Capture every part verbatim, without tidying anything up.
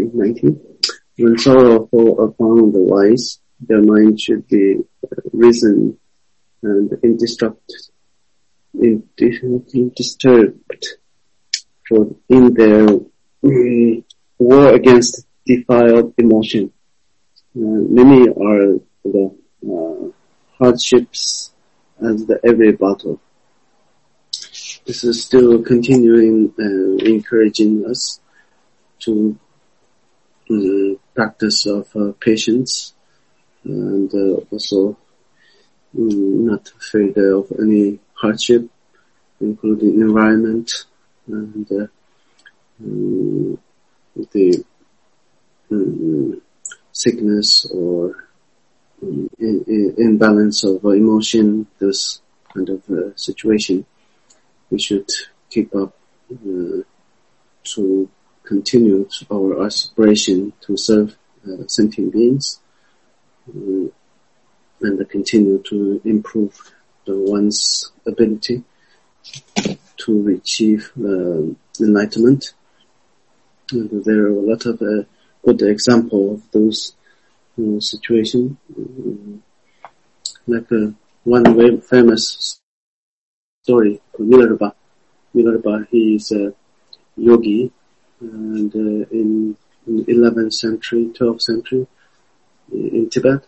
nine nineteen. When sorrow fall upon the wise, their mind should be risen and indestruct, undisturbed, for in their um, war against defiled emotion, uh, many are the uh, hardships as the every battle. This is still continuing, uh, encouraging us to um, practice of uh, patience and uh, also um, not afraid of any hardship, including environment and uh, um, the um, sickness or um, in, in, imbalance of uh, emotion, this kind of uh, situation. We should keep up uh, to continue our aspiration to serve uh, sentient beings uh, and continue to improve the one's ability to achieve uh, enlightenment. And there are a lot of uh, good examples of those uh, situations. Um, like uh, one very famous story called Milarepa. Milarepa, he is a yogi, and uh, in, in eleventh century, twelfth century, in Tibet.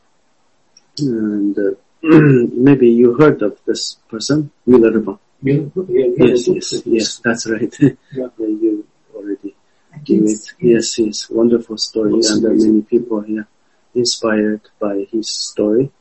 And uh, maybe you heard of this person, Milarepa. Yeah, yeah, yes, yes, yes, that's right. Yeah. You already do it. Yes, yes, wonderful story, and uh, many people here inspired by his story,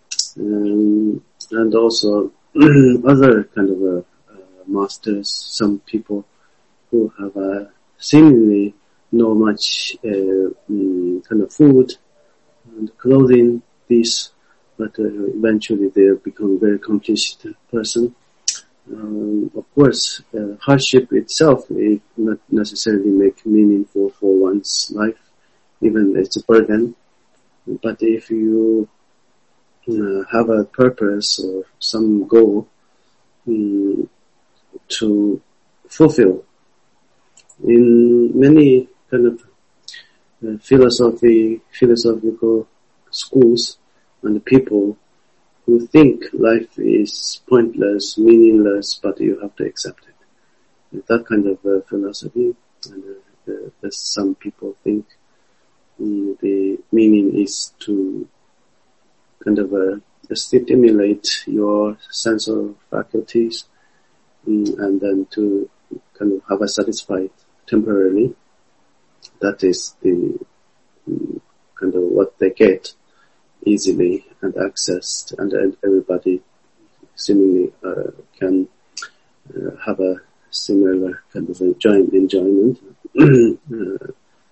um, and also other kind of uh, uh, masters. Some people who have uh, seemingly not much uh, um, kind of food and clothing, these, but uh, eventually they become a very accomplished person. Um, of course, uh, hardship itself may not necessarily make meaningful for one's life, even it's a burden. But if you uh, have a purpose or some goal um, to fulfill, in many kind of uh, philosophy, philosophical schools and people who think life is pointless, meaningless, but you have to accept it. That kind of uh, philosophy, and uh, uh, there's some people think um, the meaning is to kind of uh, stimulate your sense of faculties um, and then to kind of have a satisfied temporarily. That is the um, kind of what they get easily and accessed, and, and everybody seemingly uh, can uh, have a similar kind of enjoy- enjoyment. uh,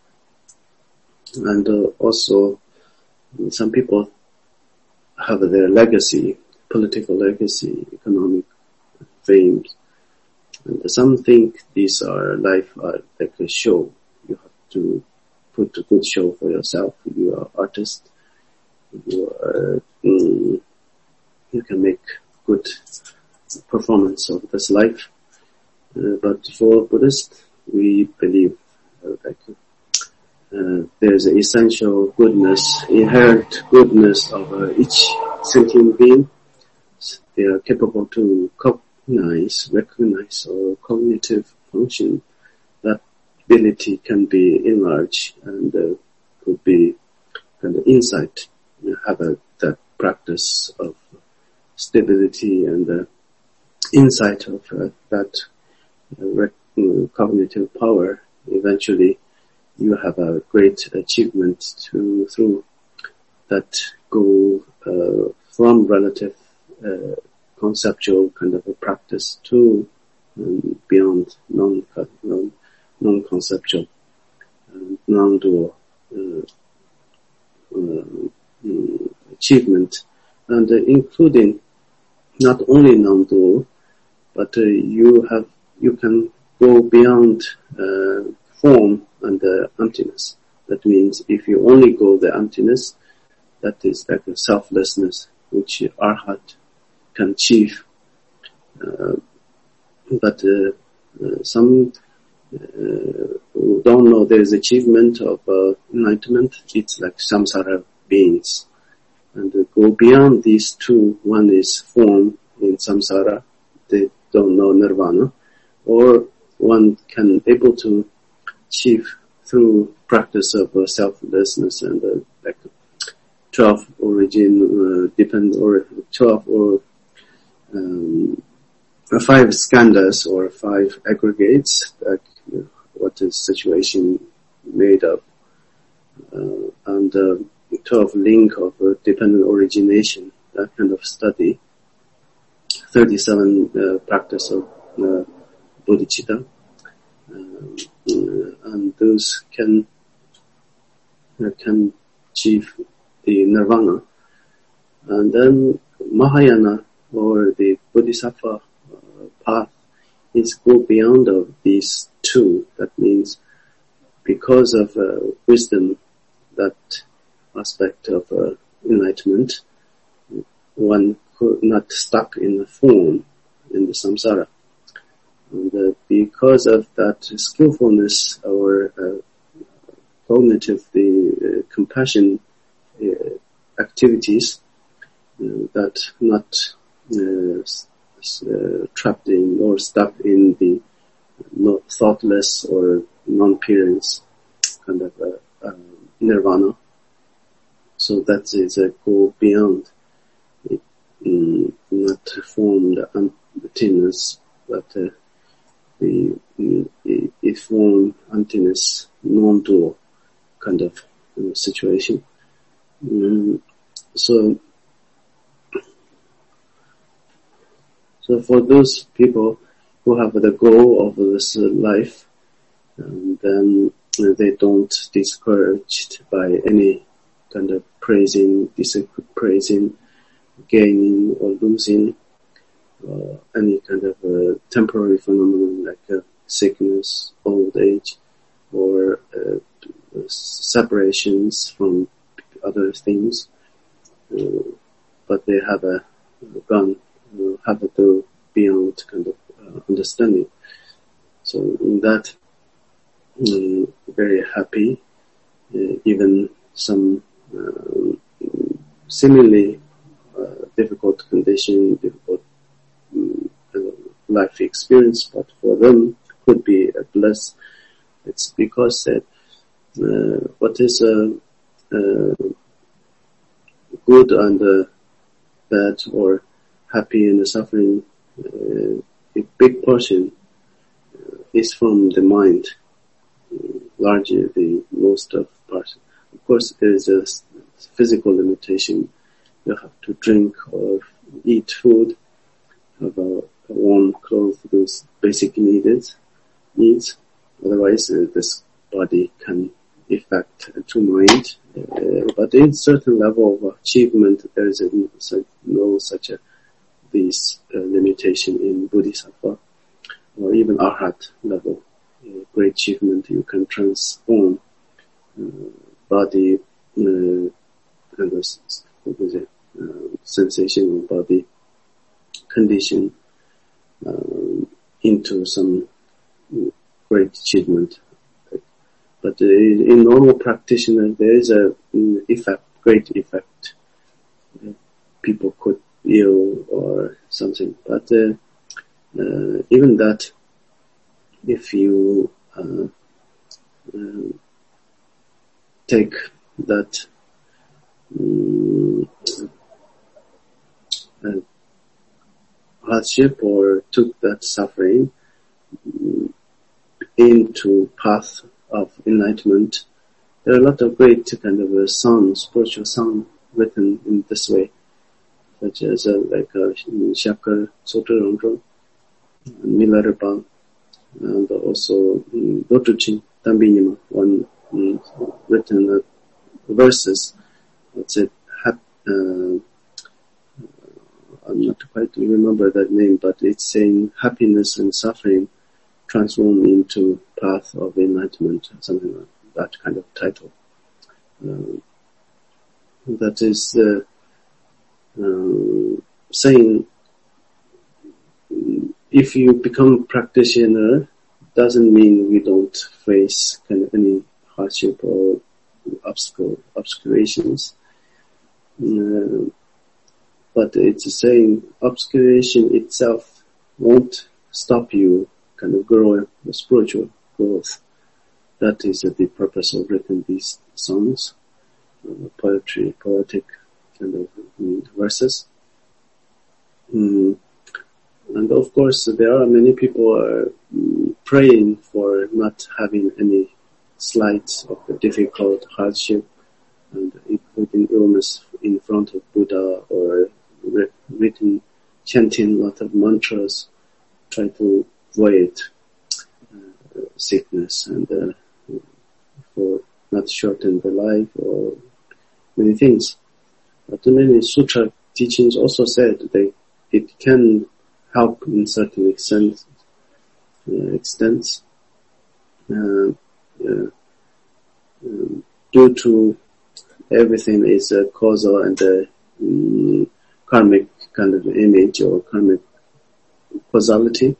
and uh, also some people have their legacy, political legacy, economic fame, and some think these are life are like a show. You have to put a good show for yourself. You are artist. You are, um, you can make good performance of this life. Uh, but for Buddhists, we believe uh, like uh, there's an essential goodness, inherent goodness of uh, each sentient being. They are capable to cognize, recognize, or cognitive function. That ability can be enlarged and uh, could be kind of insight. You have a, that practice of stability and uh, insight of uh, that uh, rec- uh, cognitive power. Eventually, you have a great achievement to through that goal uh, from relative uh, conceptual kind of a practice to um, beyond non non conceptual, uh, non-dual. Uh, uh, achievement, and uh, including not only non-dual, but uh, you have you can go beyond uh, form and uh, emptiness. That means if you only go the emptiness, that is like a selflessness, which Arhat can achieve. Uh, but uh, uh, some uh, who don't know there is achievement of uh, enlightenment, it's like samsara beings. And uh, go beyond these two, one is form in samsara, they don't know nirvana, or one can able to achieve through practice of uh, selflessness and uh, like twelve origin, uh, depend or twelve or um, five skandhas or five aggregates, like uh, what is situation made of, uh, and uh, twelve link of uh, dependent origination, that kind of study. thirty-seven uh, practice of uh, bodhicitta, um, uh, and those can uh, can achieve the nirvana. And then Mahayana or the Bodhisattva uh, path is go beyond of these two. That means because of uh, wisdom, that aspect of uh, enlightenment, one could not stuck in the form in the samsara. And uh, because of that skillfulness or uh, cognitive, the uh, compassion uh, activities, uh, that not uh, uh, trapped in or stuck in the not thoughtless or non-parents kind of uh, uh, nirvana. So that is a go beyond it, mm, not form the emptiness, but uh, the mm, it, it form emptiness, non-dual kind of uh, situation. Mm, so, so for those people who have the goal of this life, um, then uh, they don't discouraged by any kind of praising, praising, gaining or losing, uh, any kind of uh, temporary phenomenon like uh, sickness, old age, or uh, separations from other things. Uh, but they have a gone, uh, have to go beyond kind of uh, understanding. So in that, um, very happy, uh, even some uh, similarly uh, difficult condition, difficult um, life experience, but for them could be a bliss. It's because that uh, what is uh, uh, good and uh, bad or happy and suffering, uh, a big portion uh, is from the mind, uh, largely the most of part. Of course, there is a physical limitation. You have to drink or eat food, have a, a warm clothes, those basic needs. Needs. Otherwise, uh, this body can affect to mind. Uh, but in certain level of achievement, there is a, no such a this uh, limitation in Bodhisattva or even Arhat level. Uh, great achievement, you can transform uh, body uh, and uh, what was it, uh, sensation of body condition um, into some great achievement. But uh, in normal practitioner, there is a um, effect, great effect. Uh, people could ill or something, but uh, uh, even that, if you uh, uh, take that um, uh, hardship or took that suffering um, into path of enlightenment, there are a lot of great kind of uh, songs, spiritual songs written in this way, such as uh, like uh, Shakar Sotarongro, Milarepa, and also um, Dotuchin Tambinima, one um, written uh, verses. What's it? Hap, uh, I'm not quite remember that name, but it's saying happiness and suffering transform into path of enlightenment, something like that kind of title. Uh, that is uh, uh, saying if you become a practitioner, doesn't mean we don't face kind of any hardship or obstacle, obscurations. Uh, but it's saying obscuration itself won't stop you kind of growing the spiritual growth. That is uh, the purpose of written these songs, uh, poetry, poetic kind of um, verses. Mm. And of course, there are many people are um, praying for not having any slight of the difficult hardship and including illness in front of Buddha, or written, chanting a lot of mantras, try to avoid uh, sickness and uh, for not shorten the life or many things. But many sutra teachings also said they it can help in certain extent, uh, extents, uh, uh, um, due to everything is a causal and a um, karmic kind of image or karmic causality.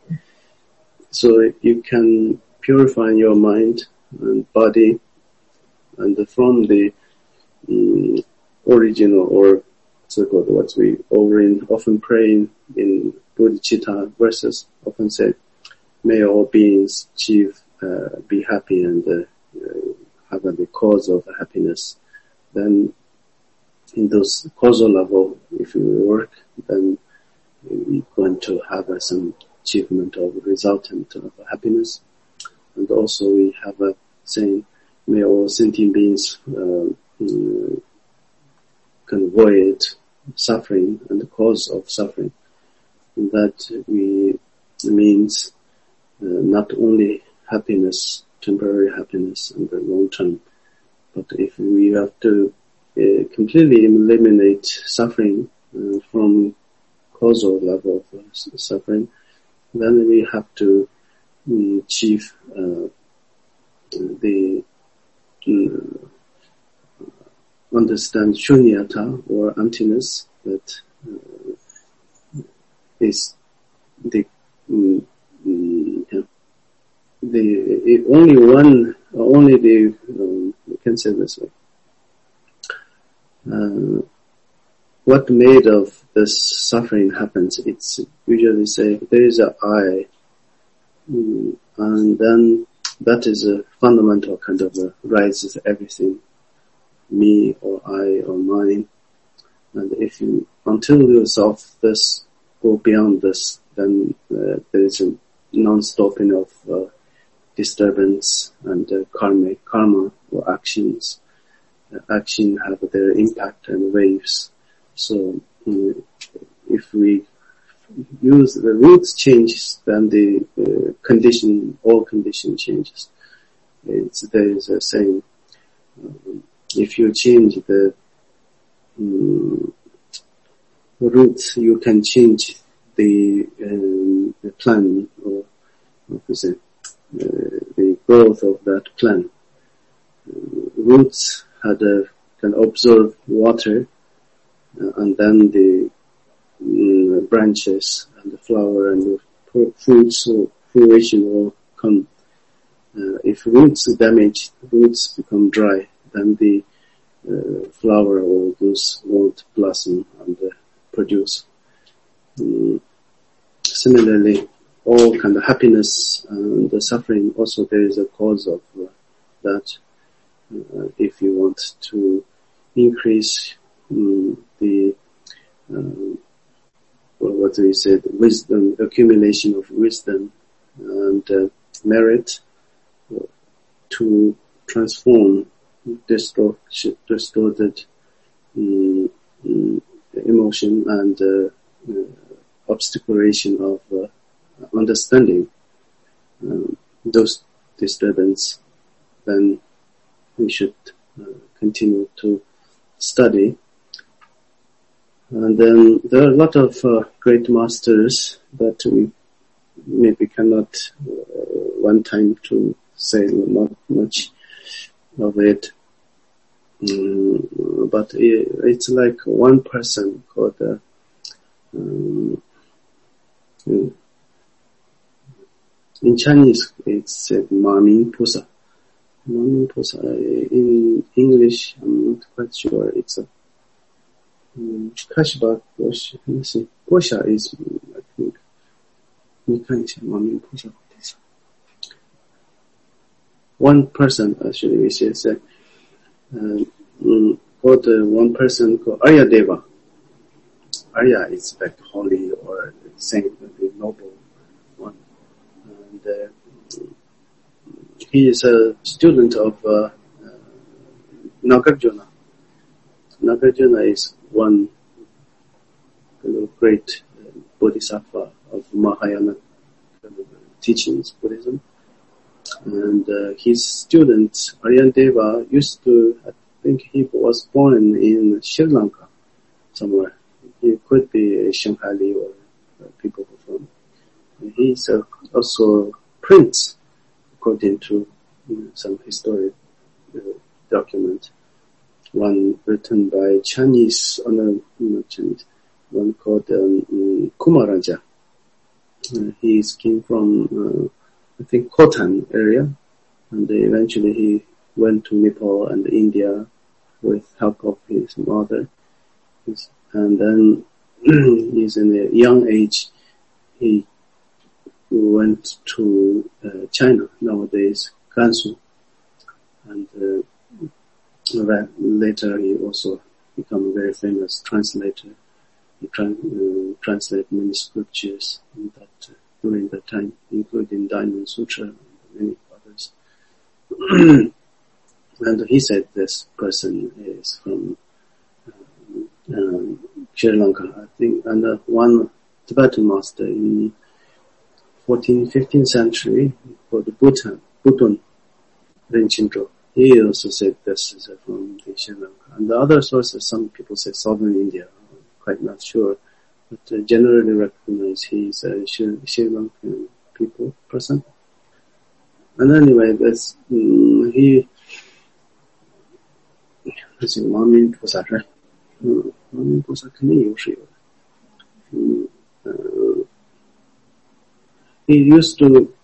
So you can purify your mind and body, and from the um, original or so-called what we often pray in Bodhicitta verses, often say, may all beings achieve, uh, be happy and uh, uh, have the cause of happiness. Then in those causal level, if we work, then we're going to have uh, some achievement of resultant of happiness. And also we have a saying, may all sentient beings uh, uh, can avoid suffering and the cause of suffering. And that we means uh, not only happiness, temporary happiness and the long term, but if we have to uh, completely eliminate suffering uh, from causal level of uh, suffering, then we have to um, achieve uh, the uh, understand shunyata or emptiness, that uh, is the um, um, the only one, only the um, you can say this way. Uh, what made of this suffering happens? It's usually say there is a I, um, and then that is a fundamental kind of a rises everything. Me or I or mine, and if you until you solve this, go beyond this, then uh, there is a non-stopping of uh, disturbance and uh, karma, karma or actions. Uh, action have their impact and waves. So um, if we use the roots changes, then the uh, condition, all condition changes. It's, there is a saying. Um, If you change the um, roots, you can change the, um, the plan, or what to say, uh, the growth of that plant. Uh, roots had a, can absorb water, uh, and then the um, branches and the flower and the fruits or fruition will come. Uh, if roots are damaged, roots become dry, then the uh, flower or those won't blossom and uh, produce. Um, similarly, all kind of happiness and the suffering, also there is a cause of uh, that. Uh, if you want to increase um, the, uh, well, what do you say, the wisdom, accumulation of wisdom and uh, merit to transform distort, distorted um, um, emotion and uh, uh, obstaculation of uh, understanding um, those disturbance, then we should uh, continue to study. And then there are a lot of uh, great masters that we maybe cannot uh, one time to say not much of it. Um, but it, it's like one person called uh, um, in Chinese it's said Ma Ming Pusa. Ma Ming Pusa. In English, I'm not quite sure. It's a um, Kashiba Gosha. Let me see. Gosha is, I think. Ma Ming Pusa. One person actually, which is uh, uh, called uh, one person called Arya Deva. Arya is like holy or saint, the noble one. And uh, he is a student of uh, uh, Nagarjuna. Nagarjuna is one great uh, bodhisattva of Mahayana teachings, Buddhism. And uh, his student, Aryadeva, used to, I think he was born in Sri Lanka somewhere. He could be a Shanghali or uh, people from. He's uh, also a prince, according to you know, some historic uh, document. One written by Chinese, or no, not Chinese, one called um, Kumaraja. Uh, he came from, uh, I think, Khotan area, and eventually he went to Nepal and India with help of his mother. His, and then he's in a young age, he went to uh, China, nowadays Gansu, and uh, later he also became a very famous translator. He tra- uh, translated many scriptures in that, uh, during that time, including Diamond Sutra and many others. And he said this person is from uh, um, Sri Lanka, I think, and uh, one Tibetan master in fourteenth, fifteenth century called Bhutan, Bhutan Rinchen. He also said this is from the Sri Lanka. And the other sources, some people say southern India, I'm quite not sure, but uh, generally recognize he's a Sri, Sri Lankan people person. And anyway, that's, um, he, let's see, Ma Ming Pusa, right? Ma Ming Pusa 肯定有是有的。嗯，呃 He used to,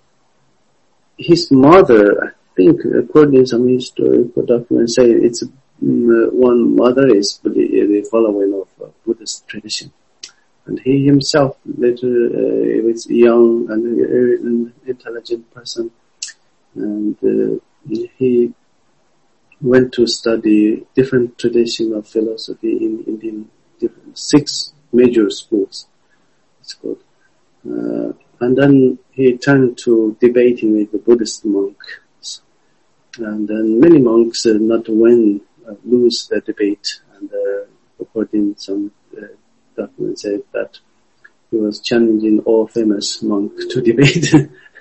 his mother, I think, according to some historical documents, say it's um, one mother is the, the following of uh, Buddhist tradition. And he himself later uh, was young and an intelligent person. And uh, he went to study different tradition of philosophy in Indian, different, six major schools, it's called. Uh, And then he turned to debating with the Buddhist monks. And then many monks uh, not win, uh, lose the debate. And uh, according to some uh, documents said that he was challenging all famous monks to debate.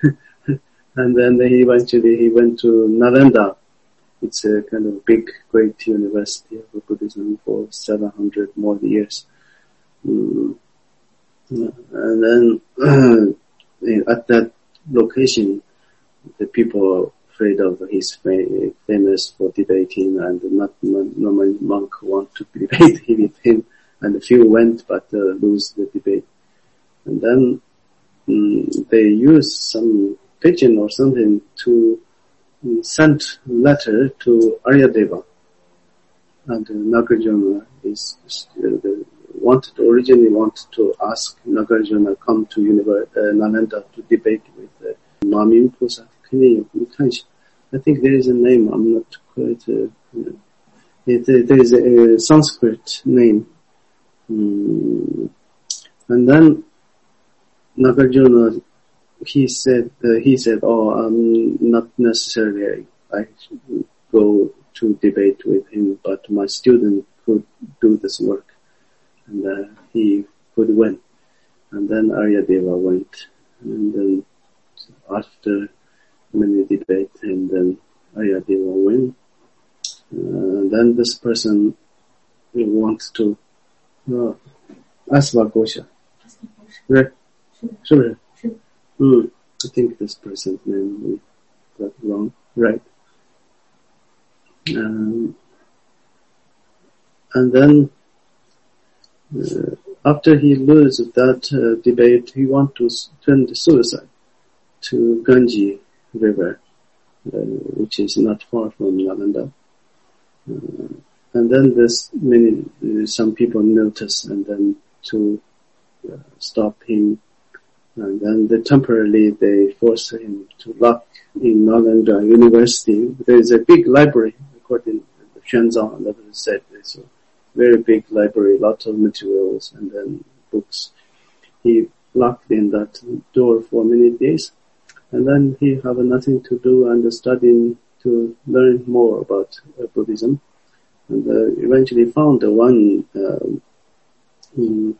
And then he eventually he went to Nalanda. It's a kind of big, great university of Buddhism for seven hundred more years. Mm. And then uh, at that location, the people are afraid of his fam- famous for debating, and not, not no monk want to debate with him. And a few went, but uh, lose the debate. And then um, they used some pigeon or something to um, send letter to Aryadeva. And uh, Nagarjuna is uh, the wanted originally wanted to ask Nagarjuna come to Univer- uh, Nalanda to debate with uh, Ma Ming Pusa. I think there is a name. I'm not quite. Uh, uh, it, uh, there is a, a Sanskrit name, mm. And then Nagarjuna he said uh, he said, "Oh, I'm not necessarily I should go to debate with him, but my student could do this work." And uh, he could win. And then Aryadeva went. And then after many debates, and then Aryadeva win. Uh, then this person wants to uh, Asvagosha. Right? Sure. Mm, I think this person's name we got wrong. Right. Um, and then Uh, after he loses that uh, debate, he wants to turn to suicide. to Ganges River, uh, which is not far from Nalanda. Uh, and then there's many, uh, some people notice and then to uh, stop him. And then they temporarily they force him to lock in Nalanda University. There is a big library, according to Xuanzang, that is said. It's a very big library, lots of materials and then books. He locked in that door for many days. And then he have nothing to do and studying to learn more about uh, Buddhism. And uh, eventually found the one um, um,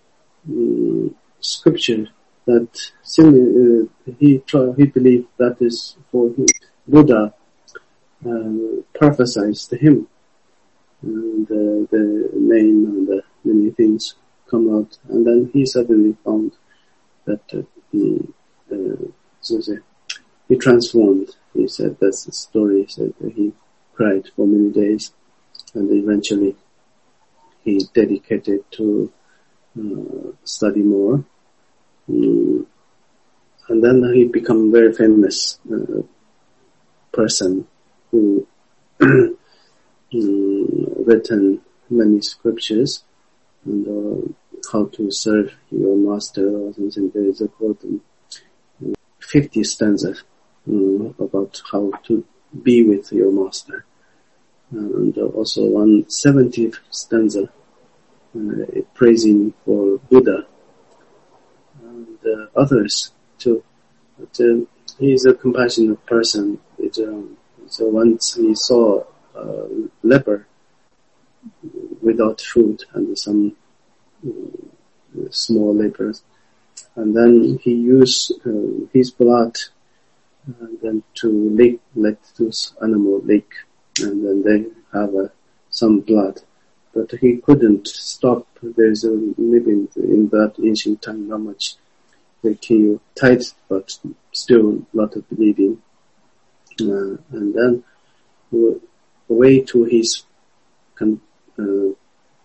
um, scripture that uh, he try, he believed that is for him. Buddha uh, prophesied to him. And uh, the name and the many things come out. And then he suddenly found that uh, he, uh, so say, he transformed. He said that's the story. He said that he cried for many days. And eventually he dedicated to uh, study more. Mm. And then he become very famous uh, person who mm, written many scriptures and uh, how to serve your master or something. There is a quote in fifty stanzas um, about how to be with your master. And also one seventieth stanza uh, praising for Buddha and uh, others too. But uh, he is a compassionate person. It, um, so once he saw a leper without food and some uh, small lepers, and then he used uh, his blood and then to lick, let this animal lick. And then they have uh, some blood, but he couldn't stop. There's a maybe in that ancient time not much they kill tight, but still a lot of bleeding. Uh, and then away to his con- uh,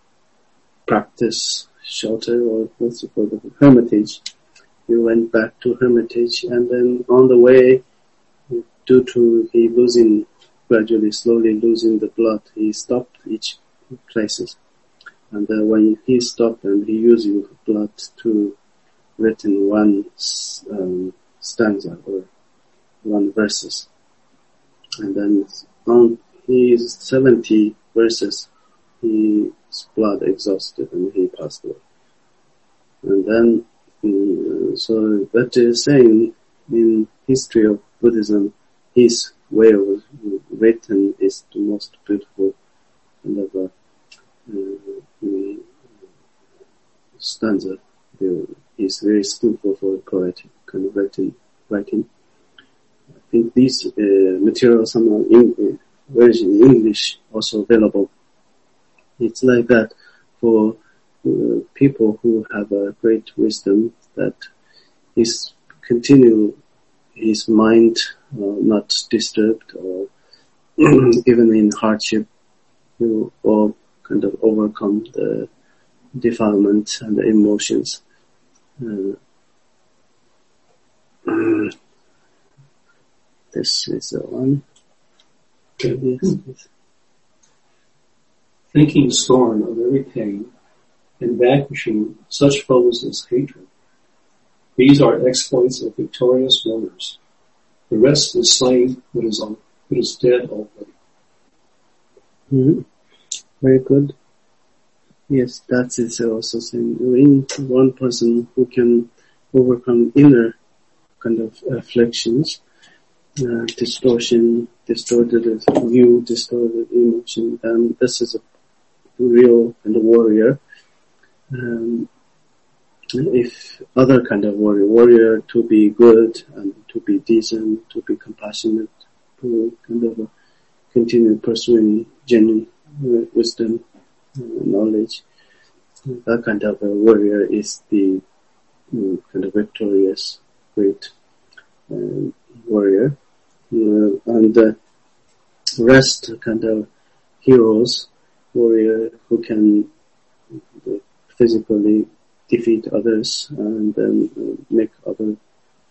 practice shelter or what's it called, hermitage. He went back to hermitage, and then on the way, due to he losing. Gradually, slowly losing the blood, he stopped each places. And uh, when he stopped and he using blood to written one um, stanza or one verses. And then on his seventy verses, his blood exhausted and he passed away. And then, um, so that is saying in history of Buddhism, his way of written is the most beautiful kind of a uh, stanza. He's very skillful for poetic kind of writing. writing. I think these uh, materials are in version in English also available. It's like that for uh, people who have a great wisdom that is continue his mind uh, not disturbed or even in hardship, you all kind of overcome the defilement and the emotions. Uh, this is the one. Okay. Yes, yes. Thinking scorn of every pain and vanquishing such foes as hatred. These are exploits of victorious warriors. The rest is slain, but is, on, but is dead already. Mm-hmm. Very good. Yes, that is also saying in one person who can overcome inner kind of afflictions, uh, distortion, distorted view, distorted emotion, and this is a real kind of warrior. Um, if other kind of warrior, warrior to be good and to be decent, to be compassionate, to kind of uh, continue pursuing genuine uh, wisdom, uh, knowledge. That kind of a warrior is the uh, kind of victorious, great uh, warrior. Uh, and the rest kind of heroes, warrior who can uh, physically defeat others and then uh, make other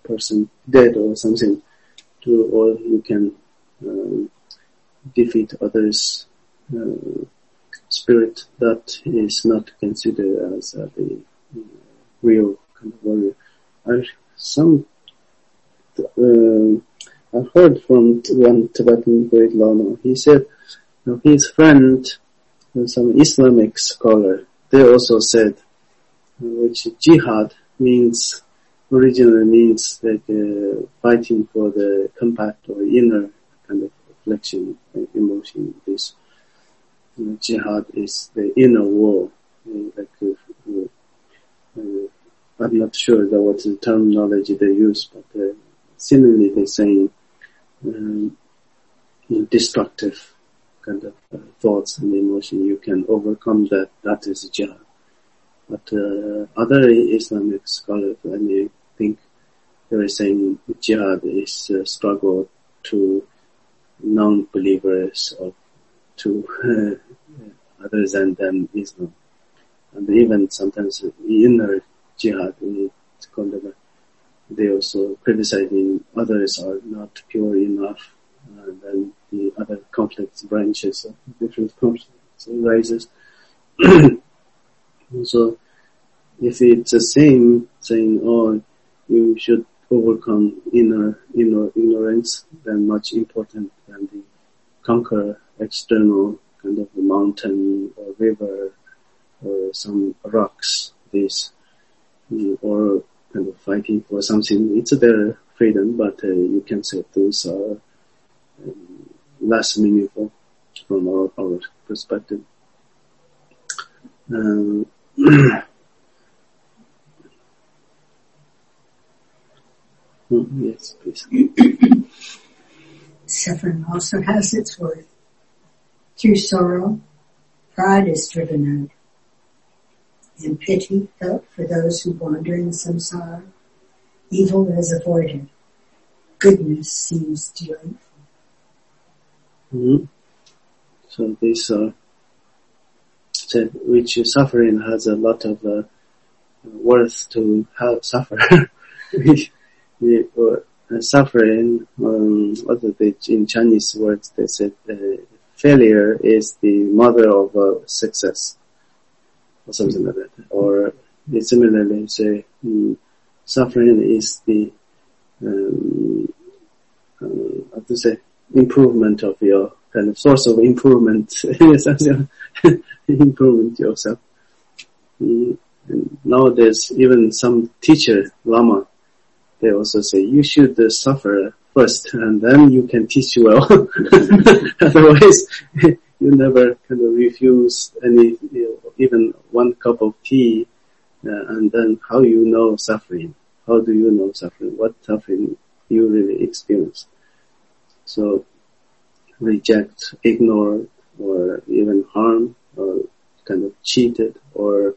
person dead or something, to, or you can uh, defeat others' uh, spirit that is not considered as uh, the uh, real kind of warrior. I, some, uh, I've heard from one Tibetan great Lama. He said, you know, his friend, some Islamic scholar, they also said, which jihad means, originally means like uh, fighting for the compact or inner kind of reflection, uh, emotion. This you know, jihad is the inner war. Uh, like uh, uh, I'm not sure that what the terminology they use, but uh, similarly they're saying um, destructive kind of uh, thoughts and emotion. You can overcome that. That is jihad. But uh, other Islamic scholars, I mean, think they were saying jihad is a struggle to non-believers or to uh, others than, than Islam. And even sometimes inner jihad, it's called, uh, they also criticizing others are not pure enough, and then the other conflicts, branches of different conflicts arises. So, if it's the same saying, oh, you should overcome inner, inner ignorance, then much important than the conquer external kind of a mountain or river or some rocks, this, or kind of fighting for something. It's their freedom, but uh, you can say those are um, less meaningful from our, our perspective. Um, yes, please. Suffering also has its worth. Through sorrow, pride is driven out, and pity felt for those who wander in samsara. Evil is avoided. Goodness seems delightful. Mm-hmm. So this, uh, so which suffering has a lot of uh, worth to help suffer. we, we, uh, suffering, um, what are they, in Chinese words, they said uh, failure is the mother of uh, success, or something like that. Or they similarly say um, suffering is the um, uh, how to say improvement of your kind of source of improvement, improvement yourself. Mm, and nowadays, even some teacher, Lama, they also say you should uh, suffer first, and then you can teach well. Otherwise, you never kind of refuse any, you know, even one cup of tea, uh, and then how you know suffering? How do you know suffering? What suffering you really experience? So, reject, ignore, or even harm, or kind of cheated, or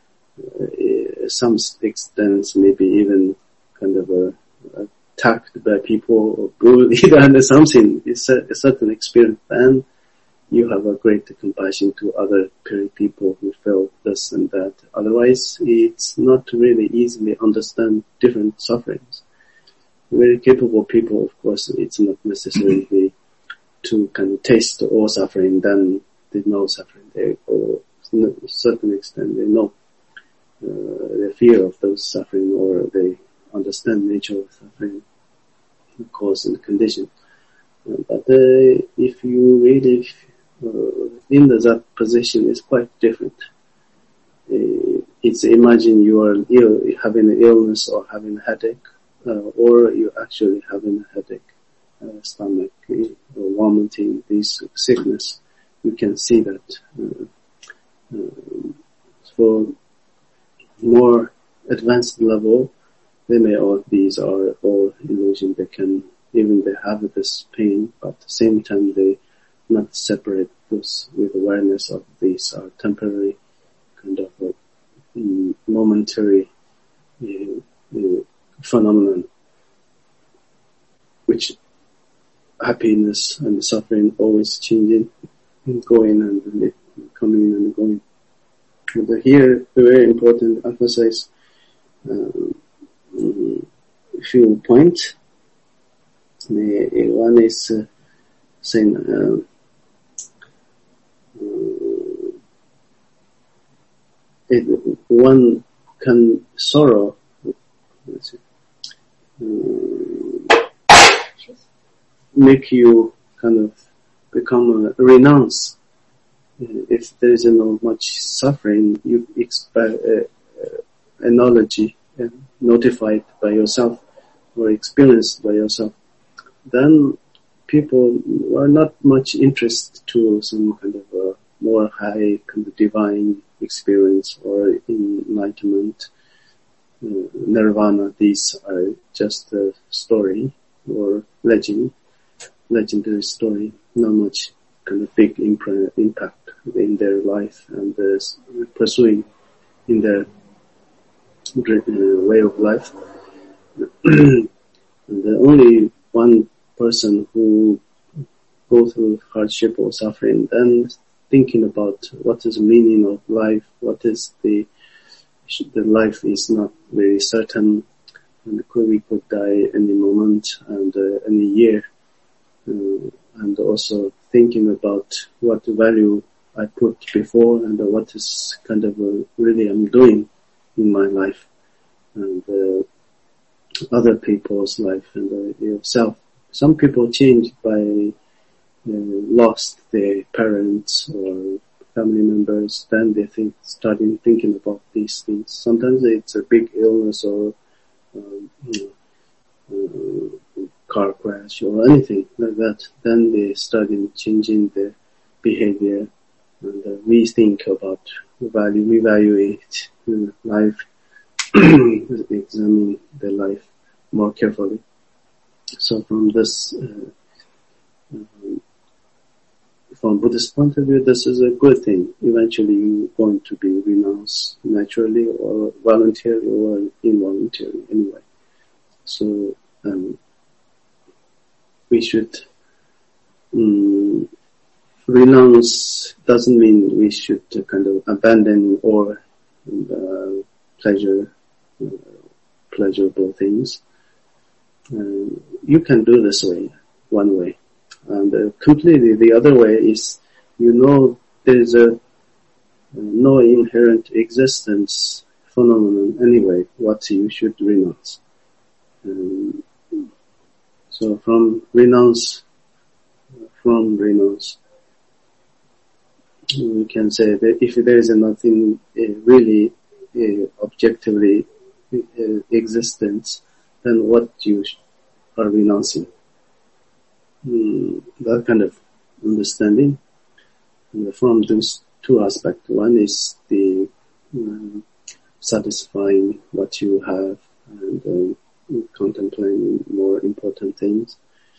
uh, some extent maybe even kind of uh, attacked by people or bullied under something. It's a, a certain experience. Then you have a great compassion to other people who feel this and that. Otherwise, it's not really easily understand different sufferings. Very capable people, of course, it's not necessarily to kind of taste all suffering, then they know suffering. They, or to a certain extent, they know uh, the fear of those suffering, or they understand nature of suffering, cause and condition. Uh, but uh, if you really uh, in that position, is quite different. Uh, it's imagine you are ill, having an illness or having a headache, uh, or you actually having a headache, uh, stomach, uh, or vomiting, this sickness. You can see that. Uh, uh, for more advanced level, they may all, these are all illusion. They can, even they have this pain, but at the same time they not separate this with awareness of these are temporary, kind of a um, momentary uh, uh, phenomenon, which happiness and suffering always changing, and going and coming and going. But here, very important, emphasize uh, um, few points. The one is uh, saying uh, uh, it, one can sorrow, let's see, uh, make you kind of become a renounce. If there is no much suffering, you expect uh, uh, analogy uh, notified by yourself or experienced by yourself, then people are not much interested to some kind of a more high kind of divine experience or enlightenment, uh, nirvana. These are just a story or legend, legendary story, not much kind of big imp- impact in their life and uh, pursuing in their uh, way of life. And the only one person who go through hardship or suffering, then thinking about what is the meaning of life, what is the the life is not very certain, and we could die any moment and uh, any year, uh, and also thinking about what value I put before and uh, what is kind of uh, really I'm doing in my life and uh, other people's life and uh, yourself. Some people change by uh, lost their parents or family members, then they think, starting thinking about these things. Sometimes it's a big illness or um, you know, uh, car crash or anything like that. Then they start changing their behavior and uh, rethink about value, reevaluate uh, life, examine their life more carefully. So from this, uh, um, from Buddhist point of view, this is a good thing. Eventually you're going to be renounced naturally or voluntarily or involuntarily anyway. So um, we should um, renounce doesn't mean we should uh, kind of abandon or uh, pleasure, uh, pleasurable things. Uh, you can do this way, one way. And uh, completely the other way is, you know, there is a uh, no inherent existence phenomenon anyway, what you should renounce. Um, so from renounce, from renounce, we can say that if there is nothing uh, really uh, objectively uh, existence, then what you are renouncing. Mm, that kind of understanding. And from those two aspects, one is the um, satisfying what you have and uh, contemplating more important things.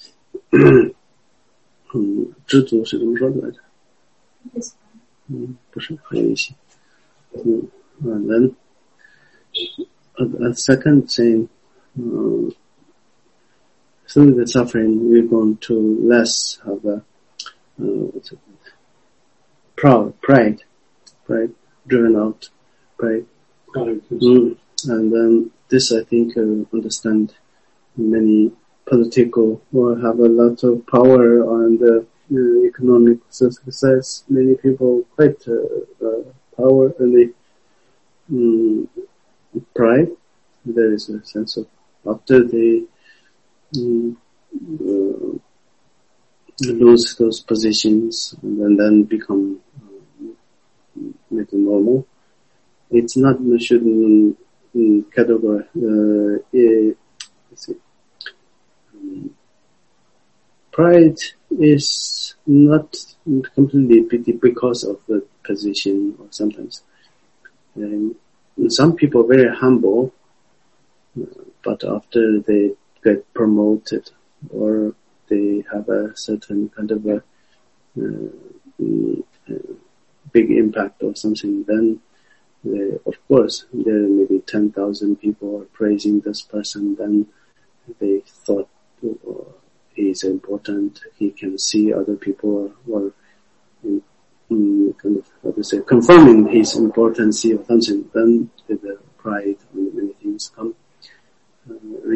嗯，知足是怎么说的来着？嗯，不是，还有一些。嗯 and then a, a second thing, uh, through the suffering, we're going to less have a uh, what's it called? Proud, pride, pride, driven out, pride. Mm. And then this, I think, uh, understand many political or have a lot of power on the uh, economic success. Many people quite uh, uh, power and the um, pride. There is a sense of after they um, uh, lose those positions and then become uh, little normal. It's not shouldn't um, category. Uh, uh, let's see. Um, pride is not completely because of the position, or sometimes. Um, some people are very humble, uh, but after they get promoted or they have a certain kind of a uh, uh, big impact or something, then they, of course, there may be ten thousand people are praising this person, then they thought oh, he's important, he can see other people or in, in kind of, how to say, confirming his importance or something, then the pride and many things come, uh,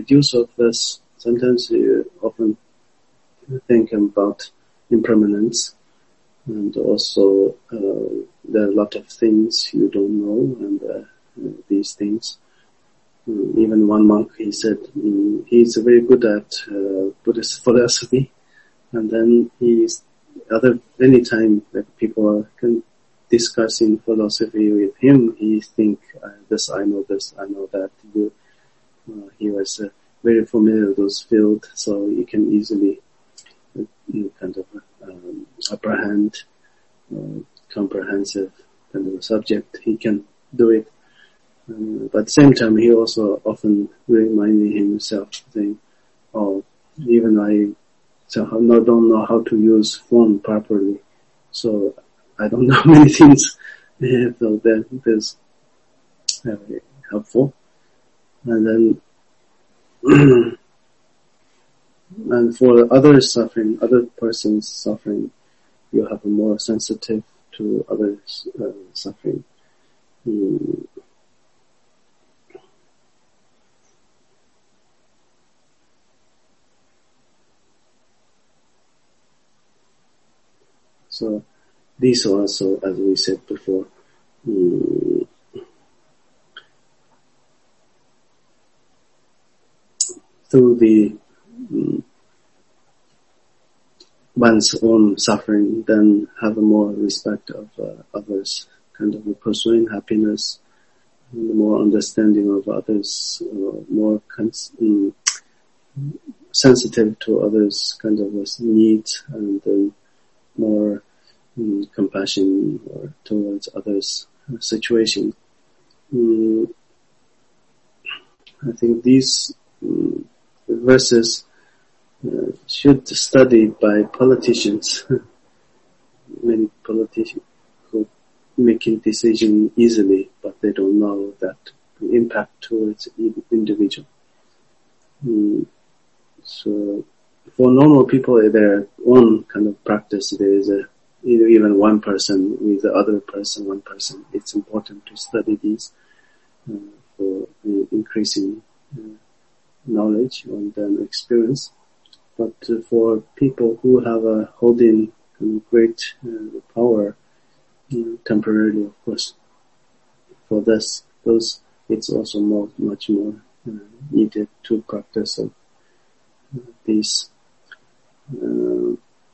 reduce of this. Sometimes you often think about impermanence, and also uh, there are a lot of things you don't know, and uh, uh, these things. Um, even one monk, he said um, he's very good at uh, Buddhist philosophy, and then he's other anytime that people can discussing philosophy with him, he think uh, this I know this I know that. You, uh, he was uh, very familiar with those fields, so you can easily uh, you kind of um, apprehend uh, comprehensive kind of a subject. He can do it, uh, but at the same time, he also often reminding himself, saying, "Oh, even I." So I don't know how to use phone properly. So I don't know many things. Yeah, so that is very helpful. And then, and for others suffering, other persons suffering, you have a more sensitive to others uh, suffering. Mm. So these are also, as we said before, um, through the um, one's own suffering, then have a more respect of uh, others, kind of pursuing happiness, and more understanding of others, uh, more cons- um, sensitive to others' kind of needs, and then more um, compassion or towards others' situation. Um, I think these um, verses uh, should be studied by politicians. Many politicians who making decision easily, but they don't know that the impact towards the individual. Um, so for normal people, their own kind of practice, there is a even one person with the other person, one person. It's important to study these uh, for uh, increasing uh, knowledge and then experience. But uh, for people who have a holding kind of great uh, power, you know, temporarily, of course, for this, those it's also more, much more uh, needed to practice of uh, these. Uh,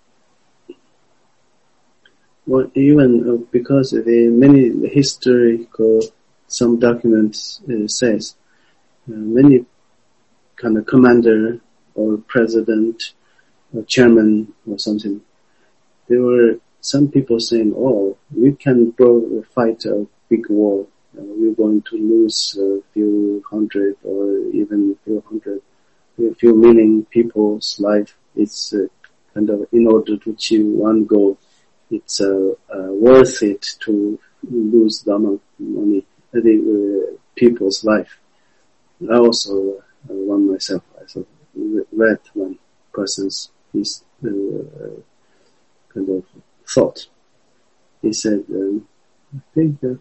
well, even uh, because the many historical some documents uh, says uh, many kind of commander or president or chairman or something. There were some people saying, "Oh, we can go fight a big war. Uh, we're going to lose a few hundred or even a few hundred, a few million people's life. It's uh, kind of in order to achieve one goal. It's uh, uh, worth it to lose the amount of money, uh, the uh, people's life." I also uh, one myself. I sort of read one person's his uh, kind of thought. He said, um, "I think a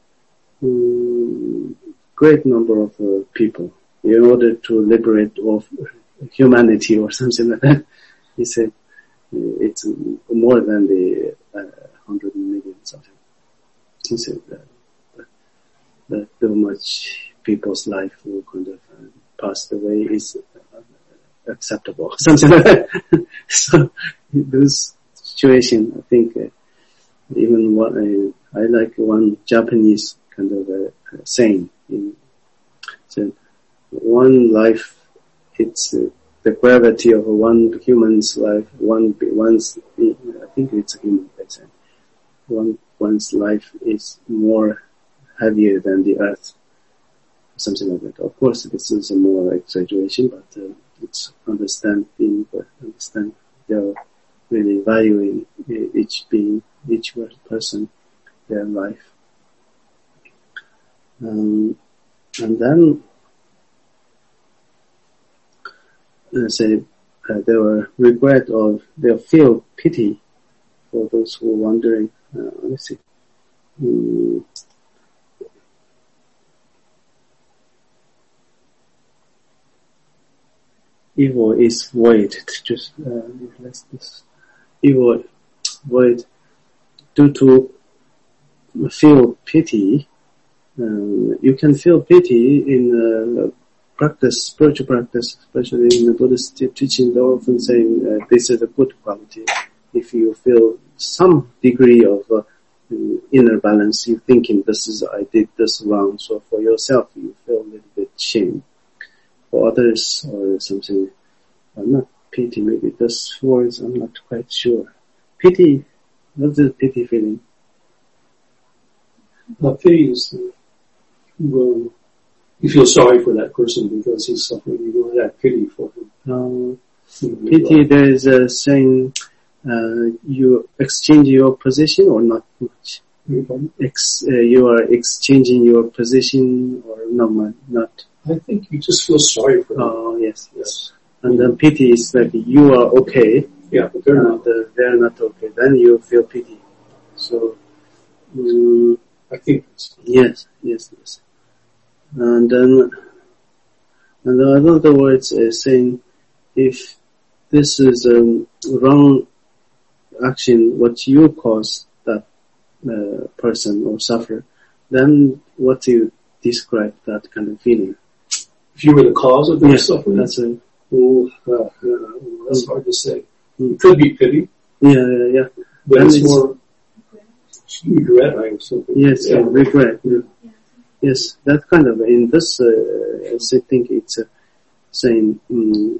um, great number of uh, people, in order to liberate of humanity or something like that," he said, "it's more than the uh, hundred million something." He said that, that too much people's life will kind of uh, pass away is uh, acceptable, something like that. So this situation, I think, uh, even what I, I like one Japanese kind of uh, saying. In, so one life, it's uh, the gravity of one human's life. One one's, I think it's a human person. One one's life is more heavier than the earth. Something like that. Of course, this is a more exaggeration, but uh, it's understanding, but understand they're really valuing each being, each person, their life. Um, and then, uh, say, uh, they were regret or they feel pity for those who are wandering. Uh, let me see. Um, evil is void. Just uh, let's this evil void due to feel pity. Um, you can feel pity in uh, practice, spiritual practice, especially in the Buddhist teaching. They often saying uh, this is a good quality. If you feel some degree of uh, inner balance, you thinking this is I did this wrong. So for yourself, you feel a little bit shame. For others or something, uh, not pity. Maybe this words I'm not quite sure. Pity. What's the pity feeling? Uh, pity is uh, well, you feel sorry for that person because he's suffering. You don't have pity for him. Um, pity. There is a saying. Uh, you exchange your position or not much? Mm-hmm. Ex, uh, you are exchanging your position or not? Not. I think you just feel sorry for them. Oh yes, Yes. And then pity is like you are okay. Yeah, but they're not. Uh, they're not okay. Then you feel pity. So, um, I think it's, yes, yes, yes. And then, and in other words, uh, saying if this is a um, wrong action, what you cause that uh, person or suffer, then what do you describe that kind of feeling? if you were the cause of their Yeah, suffering, that's it. well, uh, uh, that's hard to say. Mm. It could be pity, Yeah, yeah, yeah. but And it's, it's- more regret, I think. Yes, Yeah. yeah, regret. Yeah. Yes, that kind of, in this, uh, I think it's uh, saying, um,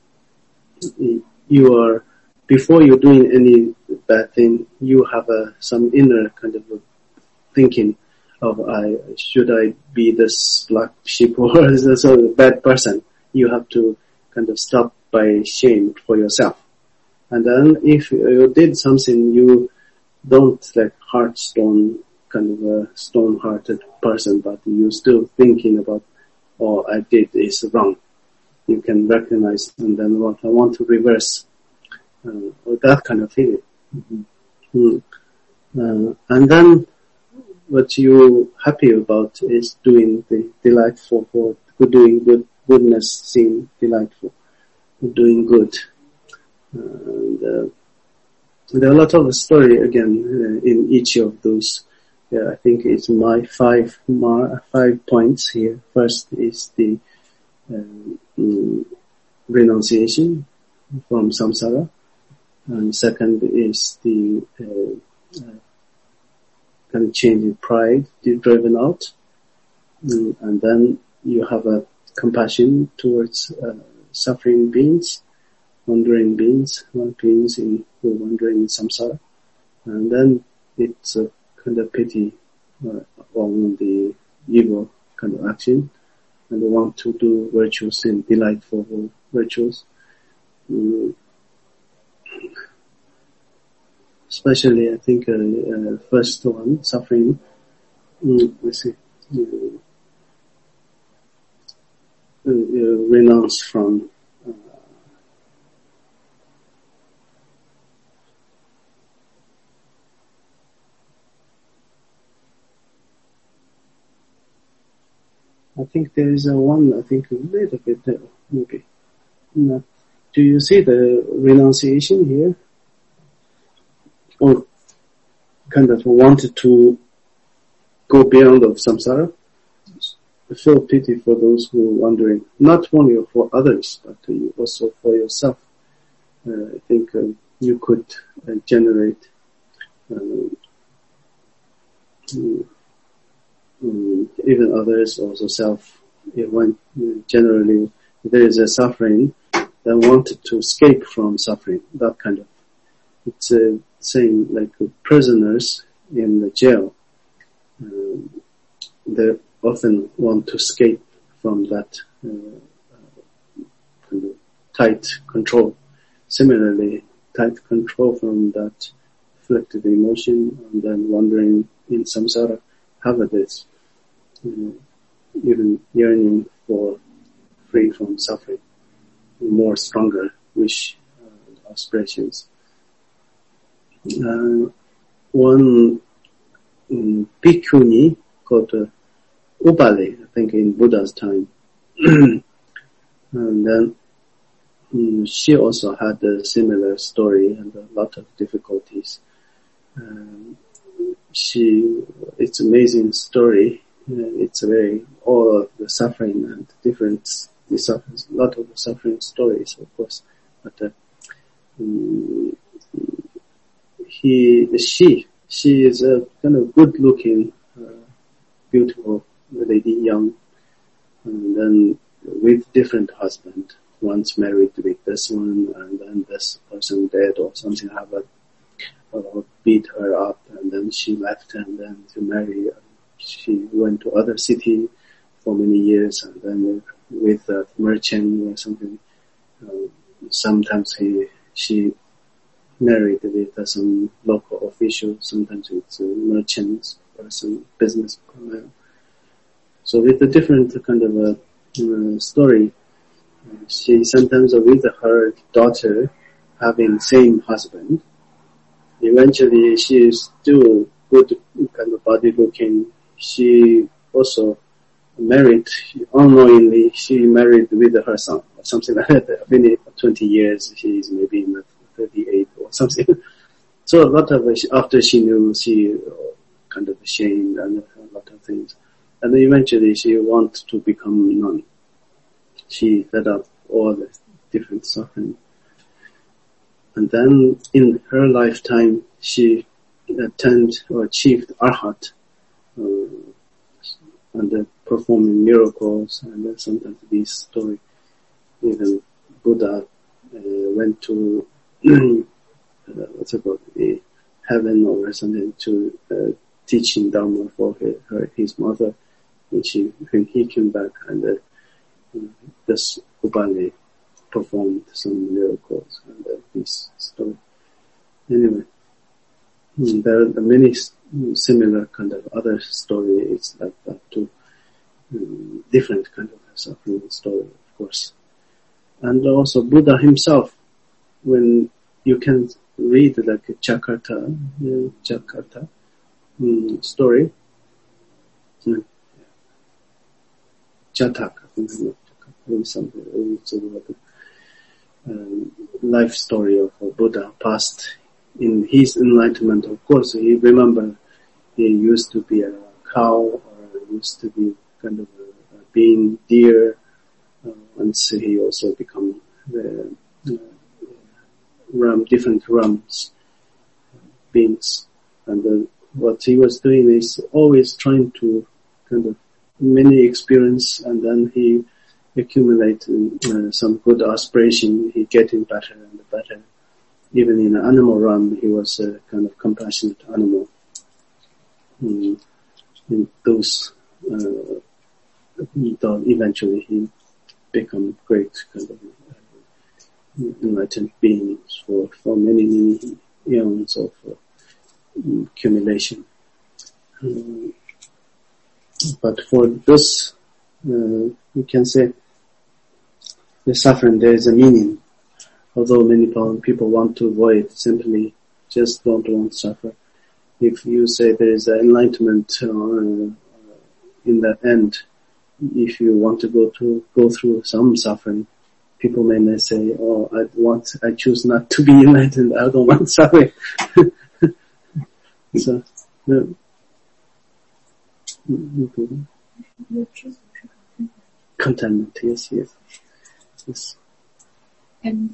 you are, before you're doing any bad thing, you have a, some inner kind of a thinking of, I, should I be this black sheep or this a bad person? You have to kind of stop by shame for yourself. And then if you did something, you don't like heart stone, kind of a stone-hearted person, but you still thinking about, oh, I did is wrong. You can recognize, and then what I want to reverse, uh, that kind of feeling. Mm-hmm. Mm. Uh, and then what you happy about is doing the delightful, or doing good, goodness seem delightful, doing good. Uh, and, uh, there are a lot of story again uh, in each of those. Yeah, I think it's my five my five points here. First is the um, mm, renunciation from samsara, and second is the uh, uh, kind of change in pride driven out, mm, and then you have a compassion towards uh, suffering beings, wandering beings, beings in who wandering in samsara, and then it's a kind of pity uh, on the evil kind of action, and they want to do virtuous and delightful virtues. Mm. Especially, I think, uh, uh, first one, suffering. Mm, let's see, uh, uh, renounce from. Uh, I think there is a one, I think a little bit there, maybe. Not. Do you see the renunciation here? Or kind of wanted to go beyond of samsara? I feel pity for those who are wandering, not only for others, but also for yourself. Uh, I think uh, you could uh, generate uh, Um, even others, also self, when generally there is a suffering, they wanted to escape from suffering, that kind of, it's a saying like prisoners in the jail, um, they often want to escape from that uh, kind of tight control. Similarly, tight control from that afflicted emotion, and then wandering in samsara, have this uh, even yearning for free from suffering, more stronger wish, uh, aspirations. Uh, one um, bhikkhuni called uh, Ubali, I think in Buddha's time, and then mm, she also had a similar story and a lot of difficulties. Um, she, it's amazing story. Uh, it's a very, all of the suffering and different, the suffering, a lot of the suffering stories, of course. But uh, um, he, she, she is a kind of good-looking, uh, beautiful lady, young, and then with different husband. Once married with this one, and then this person dead or something happened, or beat her up, and then she left, and then to marry, she went to other city for many years, and then with a merchant or something. Uh, sometimes he, she married with uh, some local official, sometimes it's a merchant person, business man. So with a different kind of a uh, story, uh, she sometimes with her daughter having same husband. Eventually she is still good kind of body looking. She also married, unknowingly she married with her son or something like that. Maybe twenty years, she is maybe in thirty-eight or something. So a lot of, after she knew, she kind of ashamed and a lot of things. And then eventually she wanted to become a nun. She fed up all the different suffering. And then in her lifetime, she attained or achieved arhat, uh, and uh, performing miracles. And then sometimes this story, even Buddha uh, went to uh, what's it called, the heaven or something to uh, teaching Dharma for her, her, his mother. And she, when he came back, and uh, this Upali performed some miracles, and uh, this story. Anyway, there are many similar kind of other stories like that too. Um, different kind of suffering story, of course. And also Buddha himself, when you can read like a Jakarta, uh, Jakarta um, story, um, Jatak, um, life story of a Buddha past in his enlightenment. Of course, he remember he used to be a cow, or used to be kind of a, a being deer, uh, and so he also become the uh, ram, different rams, beings. And uh, what he was doing is always trying to kind of many experience, and then he accumulate uh, some good aspiration. He getting better and better. Even in an animal realm, he was a kind of compassionate animal. Mm. In those, uh, he thought eventually he become great kind of uh, enlightened beings for for many many eons of uh, accumulation. Um, but for this, uh, we can say the suffering, there is a meaning. Although many people want to avoid, simply just don't want to suffer. If you say there is an enlightenment uh, in that end, if you want to go to go through some suffering, people may say, "Oh, I want, I choose not to be enlightened. I don't want suffering." So, yeah. Contentment, yes, yes, yes. And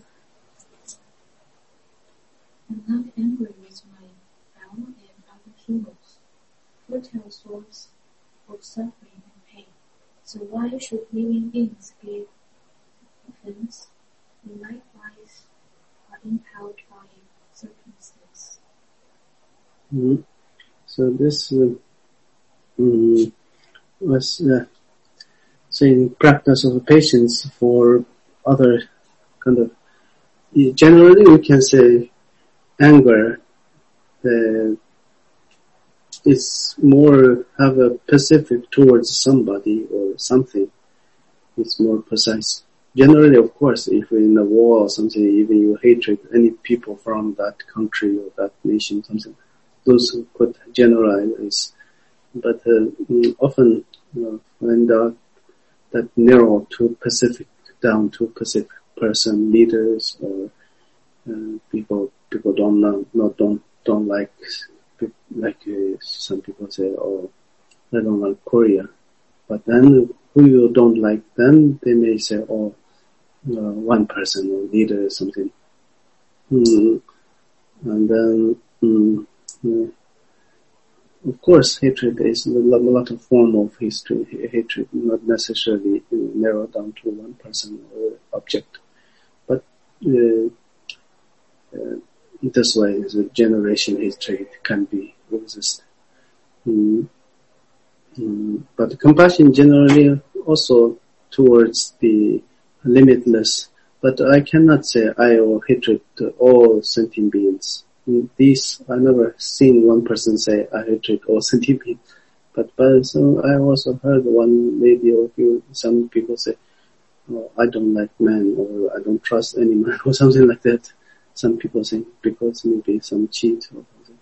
I'm not angry with my fellow and other humans. Fertile source of suffering and pain. So why should living beings give offense? We likewise are impelled by circumstance. Mm-hmm. So this uh, um, was uh, saying practice of patience for other kind of. Generally, we can say anger uh, is more have a specific towards somebody or something. It's more precise. Generally, of course, if we're in a war or something, even you hatred any people from that country or that nation, something, those who could generalize. But uh, often, you know, when the, that narrow to Pacific, down to Pacific person, leaders, or uh, people people don't know, not don't don't like like uh, some people say, oh, I don't like Korea. But then who you don't like, then they may say, oh, uh, one person or leader or something. Mm. And then, mm, yeah. Of course, hatred is a lot of form of history. Hatred not necessarily narrowed down to one person or object, but uh, uh, this way, the generation hatred can be resisted. Mm. Mm. But compassion generally also towards the limitless. But I cannot say I owe hatred to all sentient beings. These, I never seen one person say I hatred all sentient beings. But, but so I also heard one lady or few, some people say, oh, I don't like men, or I don't trust any man, or something like that. Some people say because maybe some cheat or something.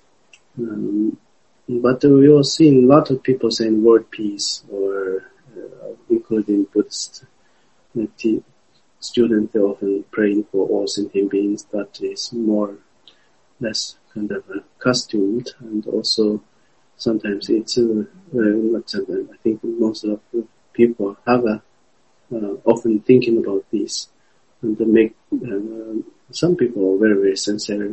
Um, but we all seen a lot of people saying world peace, or uh, including Buddhist uh, students, they often praying for all sentient beings. That is more less kind of uh, costumed, and also sometimes it's uh, uh, not sometimes, I think most of the people have a uh, often thinking about this, and they make uh, some people are very very sincere,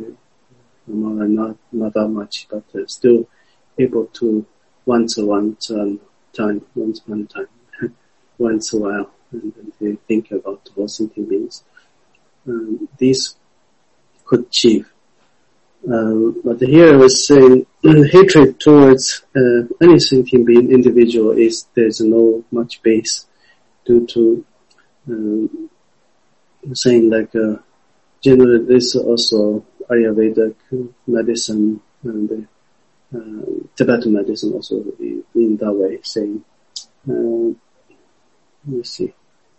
not not that much, but uh, still able to once a once um, time once one time once a while, and, and they think about all sentient beings. Um, these could achieve. Um, but here I was saying hatred towards uh, any sentient being individual is there's no much base due to um, saying like uh, generally this also Ayurvedic medicine and the uh, Tibetan medicine also in that way saying uh, let's see.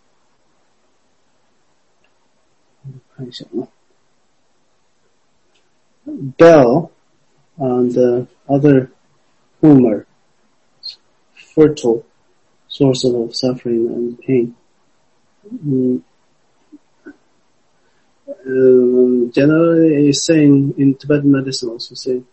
Bell and uh, other humor, fertile source of suffering and pain. Mm. Um, generally is saying in Tibetan medicine also saying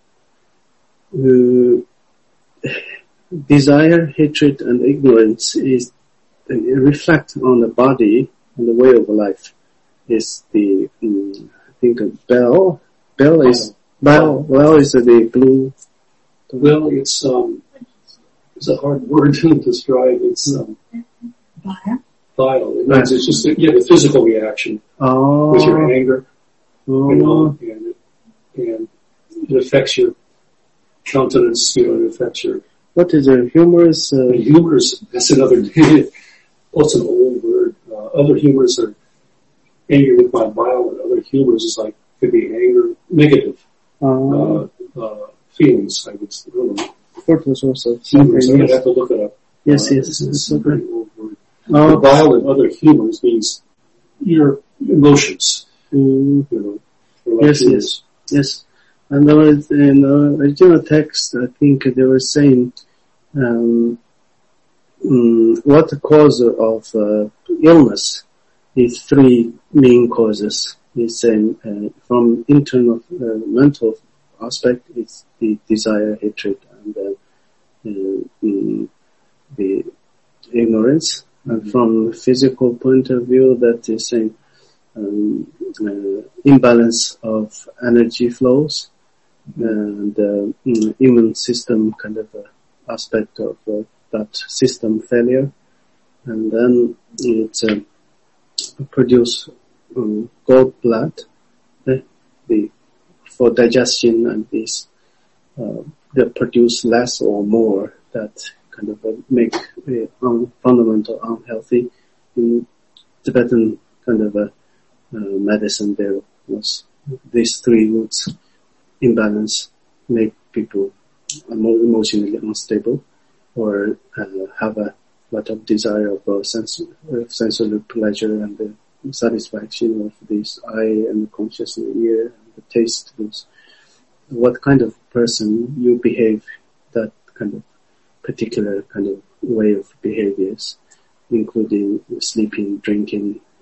uh, desire, hatred and ignorance is uh, reflect on the body and the way of life is the um, I think a bell bell is bell bell is the blue. Well, it's um it's a hard word to describe. It's um Bile. bile. It means it's just a, you have a physical reaction Oh. with your anger, Oh. you know, and it, and it affects your countenance, you know, it affects your What is a humorous? Uh, humors. That's another. What's an old word? Uh, other humors are angry with my bile, and other humors is like could be anger, negative uh, uh, uh, feelings. I would I don't know. fertile source of Humors. I'm suffering. gonna Yes, have to look it up. yes, Uh, yes. It's, It's it's a okay. very old word. Oh. The bile and other humors means your emotions. Mm, You know. or like yes, humors. yes, yes. And there was in the original text, I think they were saying um, mm, what the cause of uh, illness is three main causes. It's saying uh, from internal uh, mental aspect, it's the desire, hatred, and uh, uh, mm, the ignorance. And from physical point of view, that is saying um, uh, imbalance of energy flows and uh, mm, immune system kind of uh, aspect of uh, that system failure, and then it uh, produce um, gallbladder uh, the for digestion, and these uh, that produce less or more that kind of uh, make uh, um, fundamental unhealthy. In Tibetan kind of a uh, medicine, there was these three roots. Imbalance make people more emotionally unstable, or uh, have a lot of desire of uh, sens- uh, sensory pleasure and the satisfaction of this eye and the conscious and the ear and the taste. What kind of person you behave, that kind of particular kind of way of behaviors, including sleeping, drinking,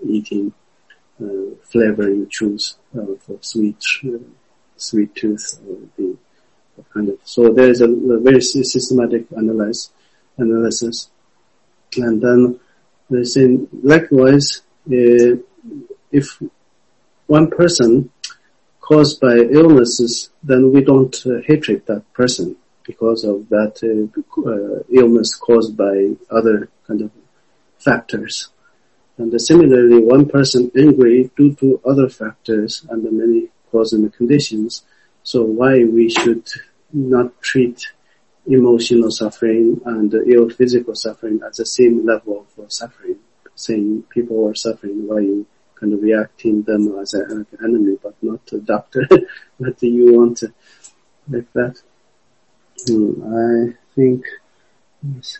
eating uh, flavor you choose uh, for sweet, uh, sweet tooth or the kind of. So there is a, a very systematic analyze, analysis, and then they say likewise, uh, if one person caused by illnesses, then we don't uh, hatred that person because of that uh, uh, illness caused by other kind of factors. And uh, similarly, one person angry due to other factors and the many causing the conditions. So why we should not treat emotional suffering and uh, ill physical suffering at the same level of suffering? Saying people are suffering, why you kind of reacting them as an enemy, but not a doctor. What do you want to like that? Hmm, I think, yes.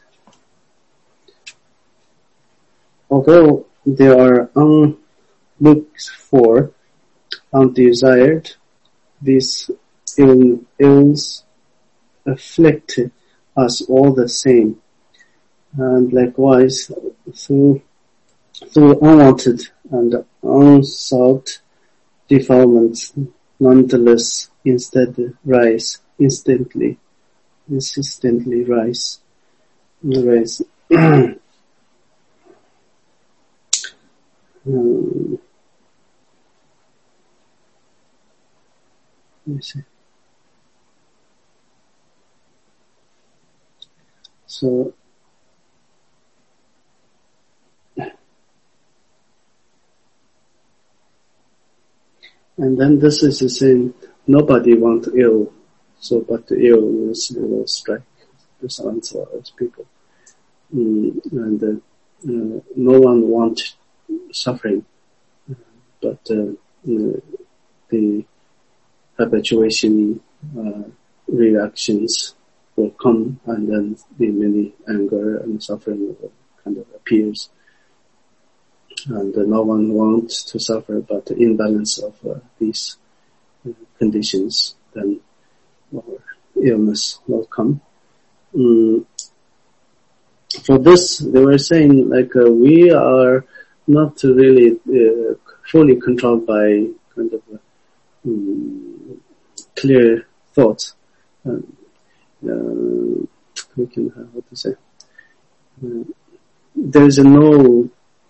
Although there are unlooked for, undesired, these ill, ills afflict us all the same, and likewise through through unwanted and unsought defilements, nonetheless instead rise instantly, insistently rise, rise. um, let me see. So, and then this is the same, nobody wants ill, so but the illness will strike this answer as people. Mm, and uh, uh, no one wants suffering, but uh, uh, the habituation uh, reactions will come, and then the many anger and suffering will kind of appears. And uh, no one wants to suffer, but the imbalance of uh, these uh, conditions, then or illness will come. Mm. For this, they were saying like uh, we are not really uh, fully controlled by kind of uh, um, clear thoughts. Uh, uh, we can have what to say. Uh, there is a no.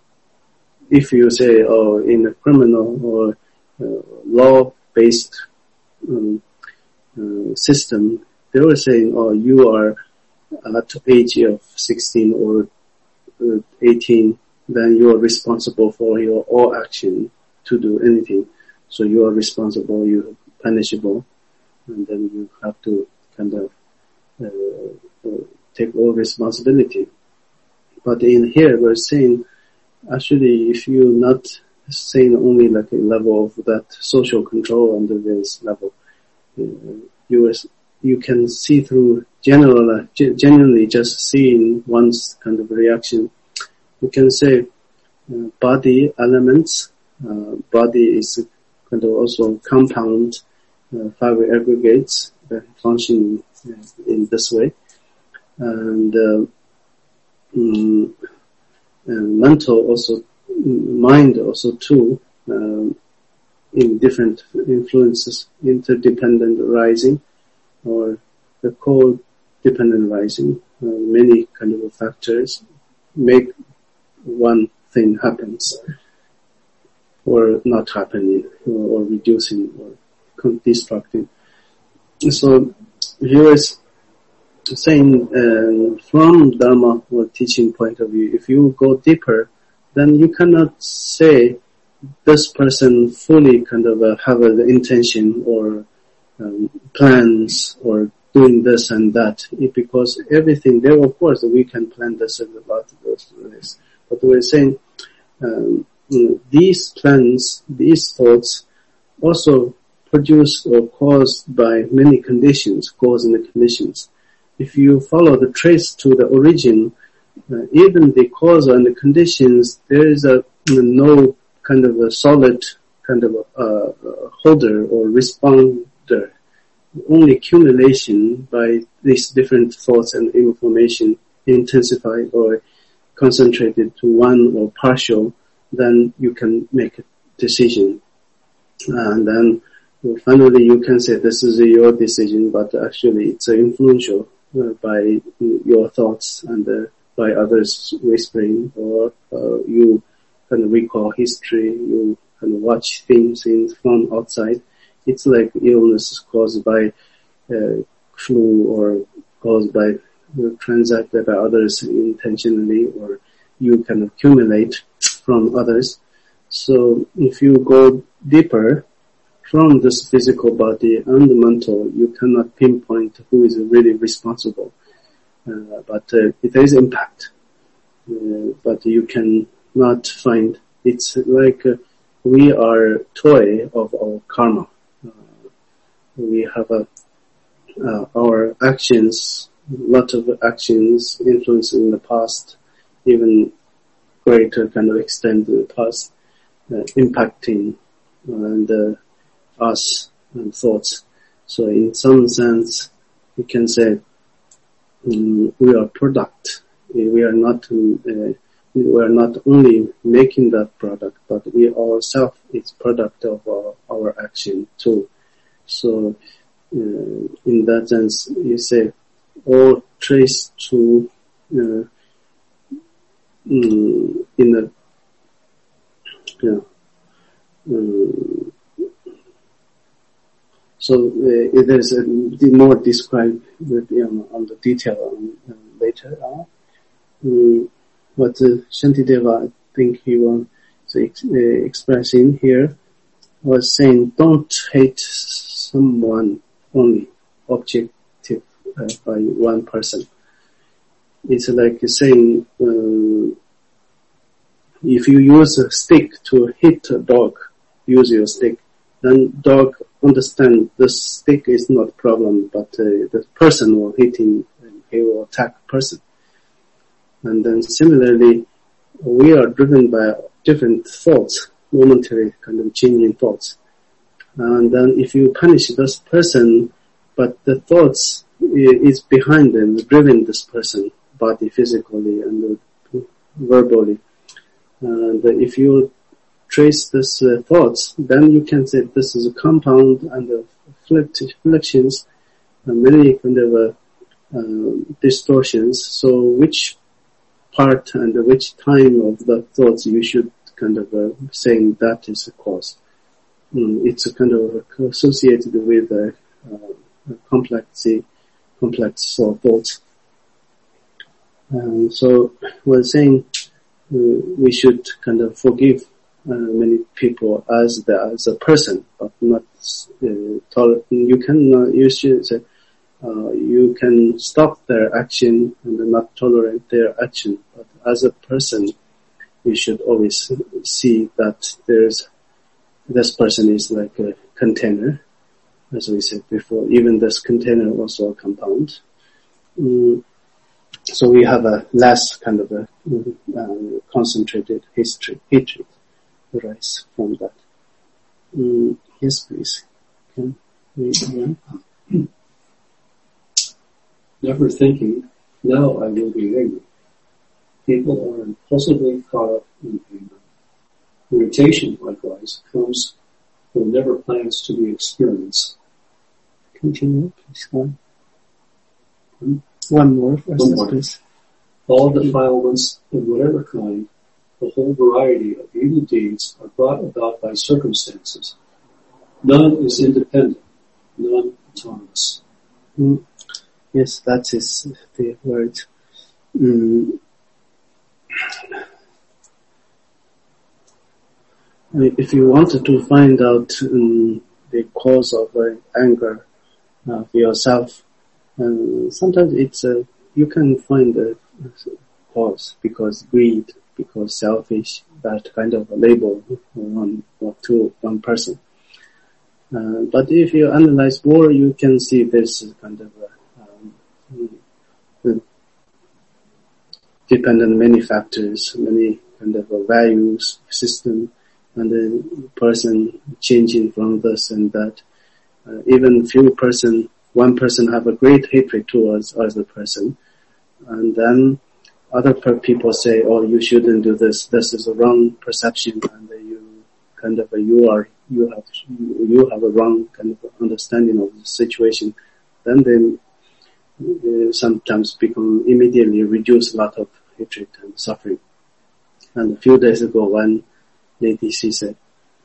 If you say, oh, in a criminal or uh, law-based um, uh, system, they were saying, oh, you are at the age of sixteen or uh, eighteen, then you are responsible for your all action to do anything. So you are responsible, you are punishable, and then you have to kind of uh, uh, take all responsibility. But in here, we're saying, actually, if you're not saying only like a level of that social control under this level, uh, you are, you can see through general, uh, genuinely just seeing one's kind of reaction. You can say uh, body elements. Uh, body is kind of also compound uh, five aggregates that function uh, in this way, and. Uh, um, And mental also, mind also too, um, in different influences, interdependent arising or the co-dependent arising. Uh, many kind of factors make one thing happens or not happening or, or reducing or destructing. So here is saying uh, from Dharma or teaching point of view, if you go deeper, then you cannot say this person fully kind of uh, have uh, the intention or um, plans or doing this and that, it, because everything there, of course, we can plan this and a lot of this. But we're saying um, you know, these plans, these thoughts, also produced or caused by many conditions, causing the conditions. If you follow the trace to the origin, uh, even the cause and the conditions, there is a you know, no kind of a solid kind of a, uh, holder or responder. Only accumulation by these different thoughts and information intensified or concentrated to one or partial then you can make a decision. And then finally you can say this is your decision, but actually it's influential uh, by your thoughts and uh, by others whispering, or uh, you can recall history, you can watch things in from outside. It's like illness caused by uh, flu or caused by uh, transacted by others intentionally, or you can accumulate from others. So if you go deeper from this physical body and the mental, you cannot pinpoint who is really responsible. Uh, but uh, there is impact. Uh, but you can not find, it's like uh, we are toy of our karma. Uh, we have a, uh, our actions, a lot of actions influence in the past, even greater kind of extent in the past, uh, impacting and uh, us and thoughts. So in some sense, we can say um, we are product. We are not uh, we are not only making that product, but we ourselves is product of our, our action too. So uh, in that sense, you say all trace to uh, mm, in a yeah. Um, so uh, there's a more described with, you know, on the detail on, uh, later on. Um, what uh, Shantideva, I think he wants to ex- uh, express in here, was saying, don't hate someone only, objective uh, by one person. It's like saying, uh, if you use a stick to hit a dog, use your stick, then dog understand the stick is not a problem, but uh, the person will hit him and he will attack person. And then similarly, we are driven by different thoughts, momentary kind of changing thoughts. And then if you punish this person, but the thoughts is behind them, driven this person, body physically and verbally. And if you trace this uh, thoughts, then you can say this is a compound and the reflections, uh, many kind of uh, uh, distortions. So which part and which time of the thoughts you should kind of uh, saying that is the cause. Mm, it's a kind of uh, associated with a uh, uh, complex, complex uh, thoughts. Um, so we're saying uh, we should kind of forgive uh, many people as the, as a person, but not uh, tolerate. You can uh, you should say uh, you can stop their action and not tolerate their action, but as a person, you should always see that there's this person is like a container, as we said before. Even this container also a compound. Mm. So we have a less kind of a uh, concentrated history, hatred arise from that. Mm, yes, please. Can we begin? Never thinking, now I will be angry. People are impulsively caught up in anger. Irritation, likewise, comes when never plans to be experienced. Continue, please. One, one more, One more. please. All defilements of whatever kind, the whole variety of evil deeds are brought about by circumstances. None is independent, none autonomous. Mm. Yes, that is the word. Mm. If you wanted to find out um, the cause of uh, anger of yourself, uh, sometimes it's uh, you can find the cause because greed, because selfish, that kind of a label one or two, one person. Uh, but if you analyze more, you can see this kind of uh, um, dependent many factors, many kind of uh, values, system, and the person changing from this and that. Uh, even few person, one person have a great hatred towards other person, and then other per- people say, oh, you shouldn't do this, this is a wrong perception, and uh, you kind of, uh, you are, you have, you have a wrong kind of understanding of the situation, then they uh, sometimes become immediately reduce a lot of hatred and suffering. And a few days ago, one lady, she said,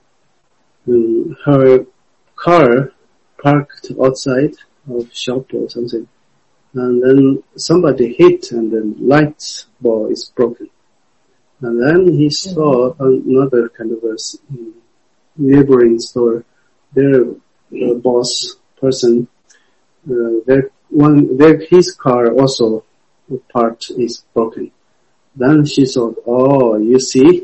um, her car parked outside of shop or something, and then somebody hit and the light bulb is broken. And then he saw another kind of a neighboring store, their uh, boss person, uh, their one, their, his car also part is broken. Then she thought, oh, you see,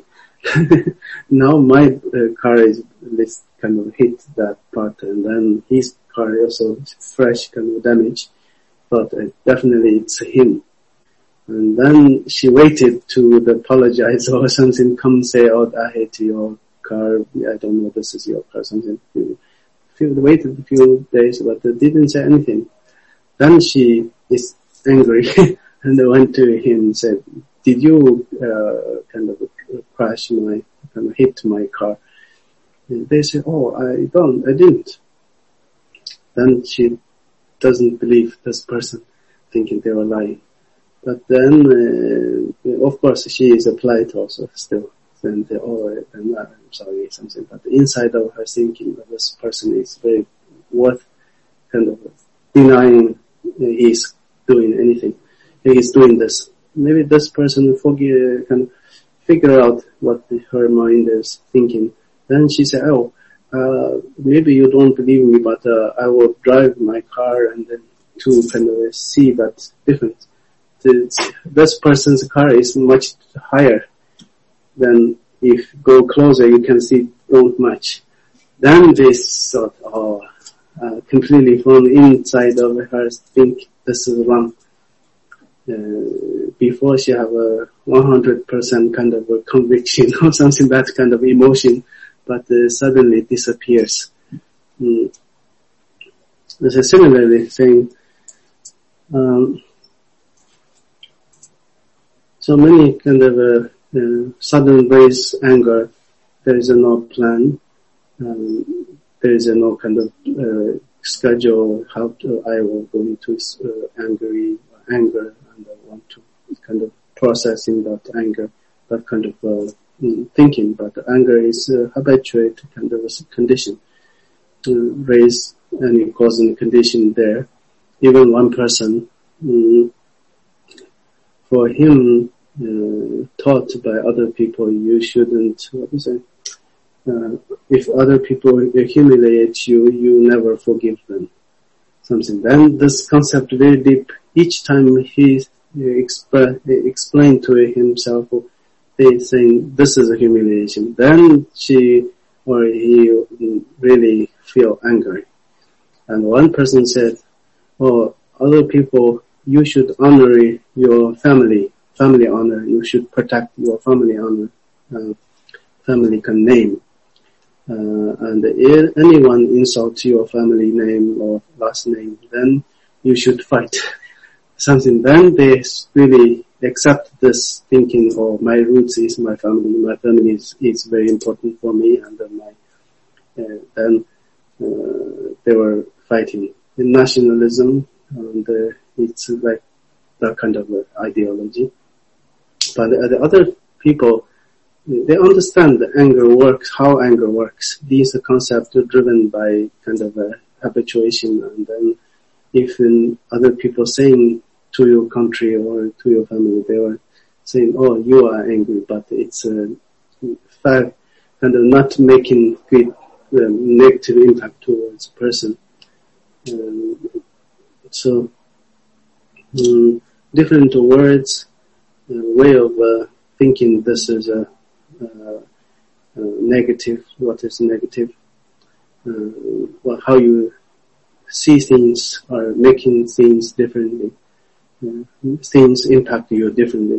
now my uh, car is this kind of hit that part, and then his car also fresh kind of damage. But uh, definitely it's him. And then she waited to apologize or something, come say, oh, I hate your car, I don't know, this is your car, something. She waited a few days, but didn't say anything. Then she is angry and went to him and said, did you uh, kind of crash my, kind of hit my car? And they say, oh, I don't, I didn't. Then she doesn't believe this person, thinking they were lying. But then, uh, of course, she is applied also still. Then they, oh, I'm, not, I'm sorry, something. But the inside of her thinking that this person is very worth kind of denying he's doing anything. He is doing this. Maybe this person forget, can figure out what the, her mind is thinking. Then she said, oh, uh, maybe you don't believe me, but uh, I will drive my car and then to kind of see that difference. This, this person's car is much higher than if go closer you can see don't match. Then they thought, oh, uh, completely from inside of her think this is wrong. Uh, before she have a one hundred percent kind of a conviction or something, that kind of emotion, but uh, suddenly disappears. Mm. There's a similarly saying, um, so many kind of uh, uh, sudden raise anger, there is a no plan, um, there is a no kind of uh, schedule how to, I will go into uh, angry anger and I want to kind of processing that anger, that kind of uh, thinking. But anger is uh, habituate kind of a condition to raise any causing condition there. Even one person, um, for him, uh, taught by other people, you shouldn't, what is it? Uh, if other people humiliate you, you never forgive them. Something. Then this concept very deep. Each time he exp- explained to himself, they saying this is a humiliation. Then she or he really feel angry. And one person said, "Oh, other people, you should honor your family, family honor. You should protect your family honor, uh, family name." Uh, and if anyone insults your family name or last name, then you should fight. Something. Then they really accept this thinking, oh, my roots is my family, my family is, is very important for me, and then my, uh, then, uh, they were fighting in nationalism, and uh, it's like that kind of uh, ideology. But uh, the other people, they understand the anger works, how anger works. These are concepts driven by kind of a habituation, and then if in other people saying to your country or to your family, they were saying, oh, you are angry, but it's a fact, kind of not making good um, negative impact towards a person. Um, so, um, different words, uh, way of uh, thinking this is a Uh, uh, negative, what is negative, uh, well, how you see things or making things differently, uh, things impact you differently.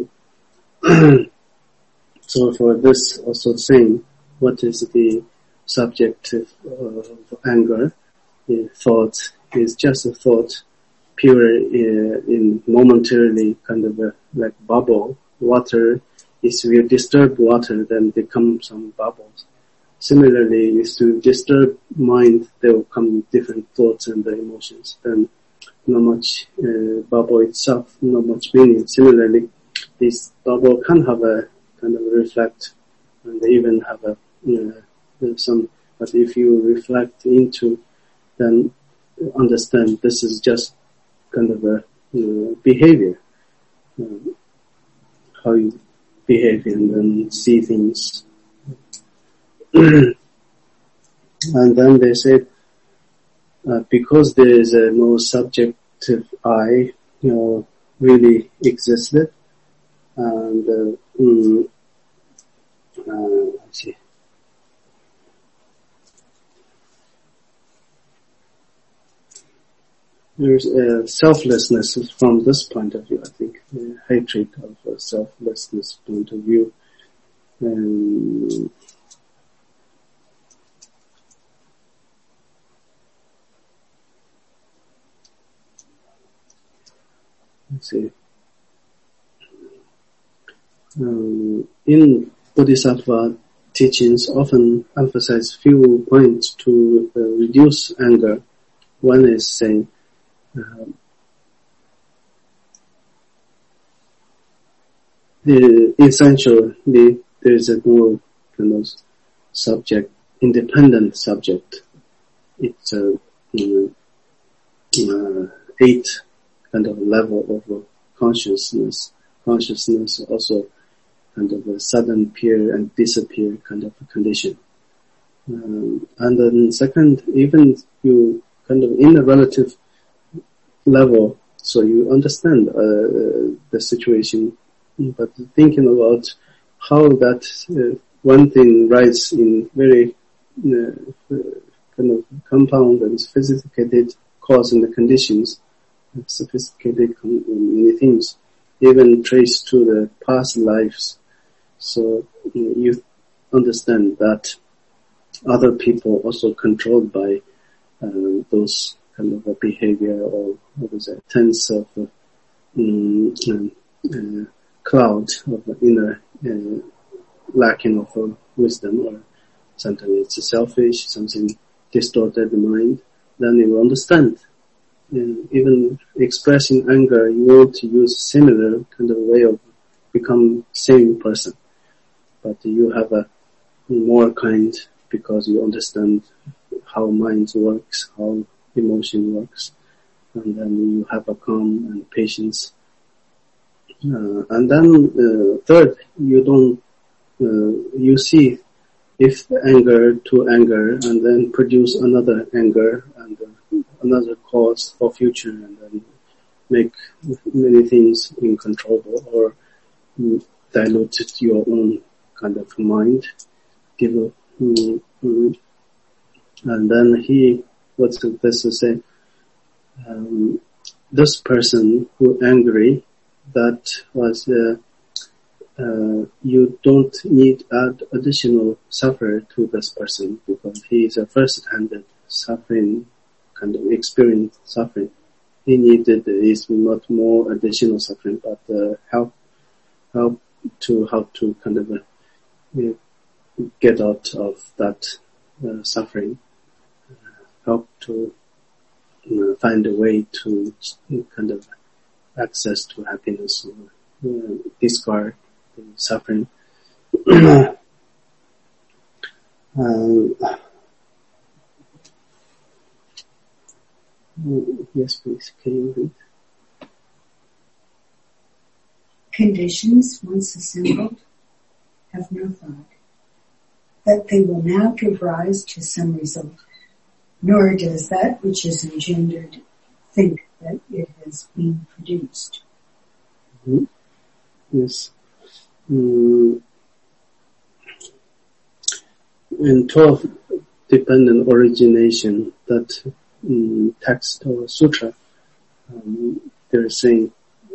So for this also saying, what is the subject of, of anger? The thought is just a thought, pure uh, in momentarily kind of a, like bubble. Water, if you disturb water, then there come some bubbles. Similarly, if you disturb mind, there will come different thoughts and the emotions. Then not much uh, bubble itself, not much meaning. Similarly, this bubble can have a kind of reflect and even have a you know, some. But if you reflect into, then understand this is just kind of a you know, behavior, um, how you behave and then see things. And then they said, uh, because there is a no subjective I, you know, really existed, and uh, mm, uh, let's see. There's uh, selflessness from this point of view, I think, uh, hatred of a selflessness point of view. Um, let's see. Um, in Bodhisattva teachings often emphasize few points to uh, reduce anger. One is saying, Uh, the essentially there is a more kind of subject, independent subject. It's a you know, uh, eight kind of level of consciousness. Consciousness also kind of a sudden appear and disappear kind of a condition. Um, and then second, even you kind of in a relative level, so you understand uh, the situation, but thinking about how that uh, one thing rises in very uh, kind of compound and sophisticated cause and the conditions, sophisticated many things, even traced to the past lives. So you understand that other people also controlled by uh, those kind of a behavior or what is it, tense of a um, uh, cloud of inner uh, lacking of uh, wisdom, or something it's selfish, something distorted the mind, then you will understand. And even expressing anger, you want to use similar kind of way of become same person, but you have a more kind because you understand how mind works, how emotion works, and then you have a calm and patience. Uh, and then uh, third, you don't, uh, you see if the anger to anger and then produce another anger and uh, another cause for future, and then make many things uncontrollable or dilute your own kind of mind. Give a, mm, mm, and then he, what's the best to say? Um, this person who angry, that was, uh, uh, you don't need add additional suffer to this person because he is a first-handed suffering, kind of experience suffering. He needed is not more additional suffering, but uh, help, help to how to kind of uh, get out of that uh, suffering. Help to you know, find a way to kind of access to happiness or you know, discard the suffering. um, yes, please. Can you read? Conditions, once assembled, have no thought, but they will now give rise to some result. Nor does that which is engendered think that it has been produced. Mm-hmm. Yes. Mm. In twelve dependent origination, that um, text or sutra, um, they're saying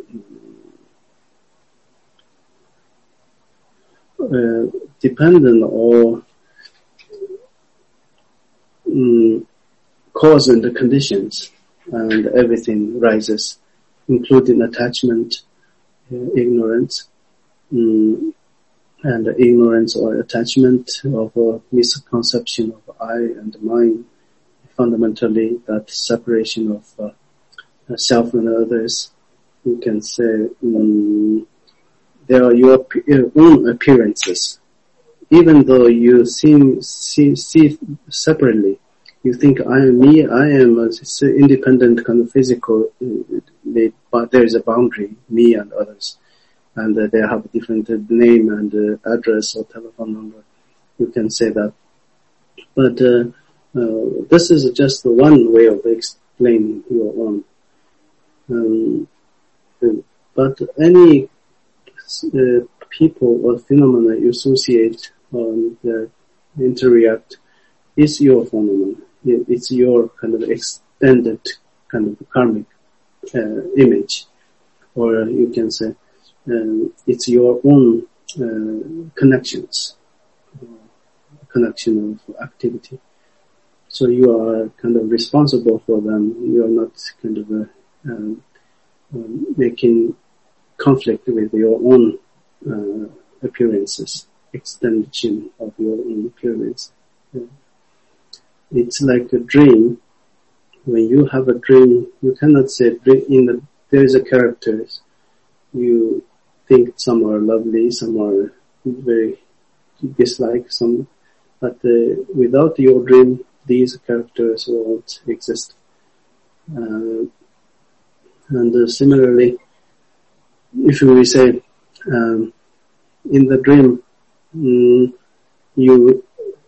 uh, dependent or um, cause and the conditions. and everything rises, including attachment, uh, ignorance, um, and ignorance or attachment of a misconception of I and mine, fundamentally that separation of uh, self and others. You can say um, there are your, your own appearances. Even though you seem, see, see separately, you think I am me, I am an independent kind of physical, but there is a boundary, me and others. And uh, they have a different uh, name and uh, address or telephone number. You can say that. But uh, uh, this is just one way of explaining your own. Um, but any uh, people or phenomena you associate or uh, interact is your phenomenon. It's your kind of extended kind of karmic uh, image, or you can say um, it's your own uh, connections, uh, connection of activity. So you are kind of responsible for them. You are not kind of uh, um, um, making conflict with your own uh, appearances, extension of your own appearance. Yeah. It's like a dream. When you have a dream, you cannot say in the, there is a characters. You think some are lovely, some are very dislike, some, but uh, without your dream, these characters won't exist. Uh, and uh, similarly, if we say um, in the dream mm, you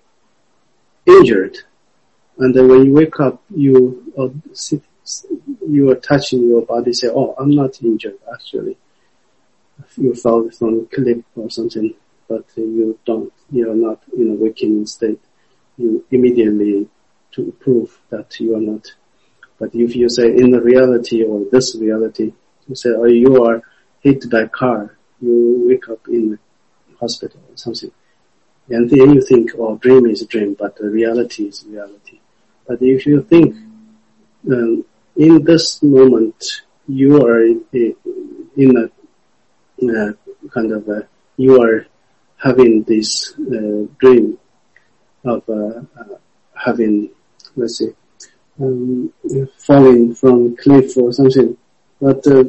injured, and then when you wake up, you uh, sit, you are touching your body. Say, "Oh, I'm not injured. Actually, you fell from a cliff or something, but you don't. You are not in a waking state. You immediately to prove that you are not. But if you say in the reality or this reality, you say, "Oh, you are hit by a car. You wake up in the hospital or something." And then you think, oh, dream is a dream, but the reality is reality. But if you think, um, in this moment, you are in a, in a kind of a, you are having this uh, dream of uh, uh, having, let's say, um, falling from cliff or something. But uh,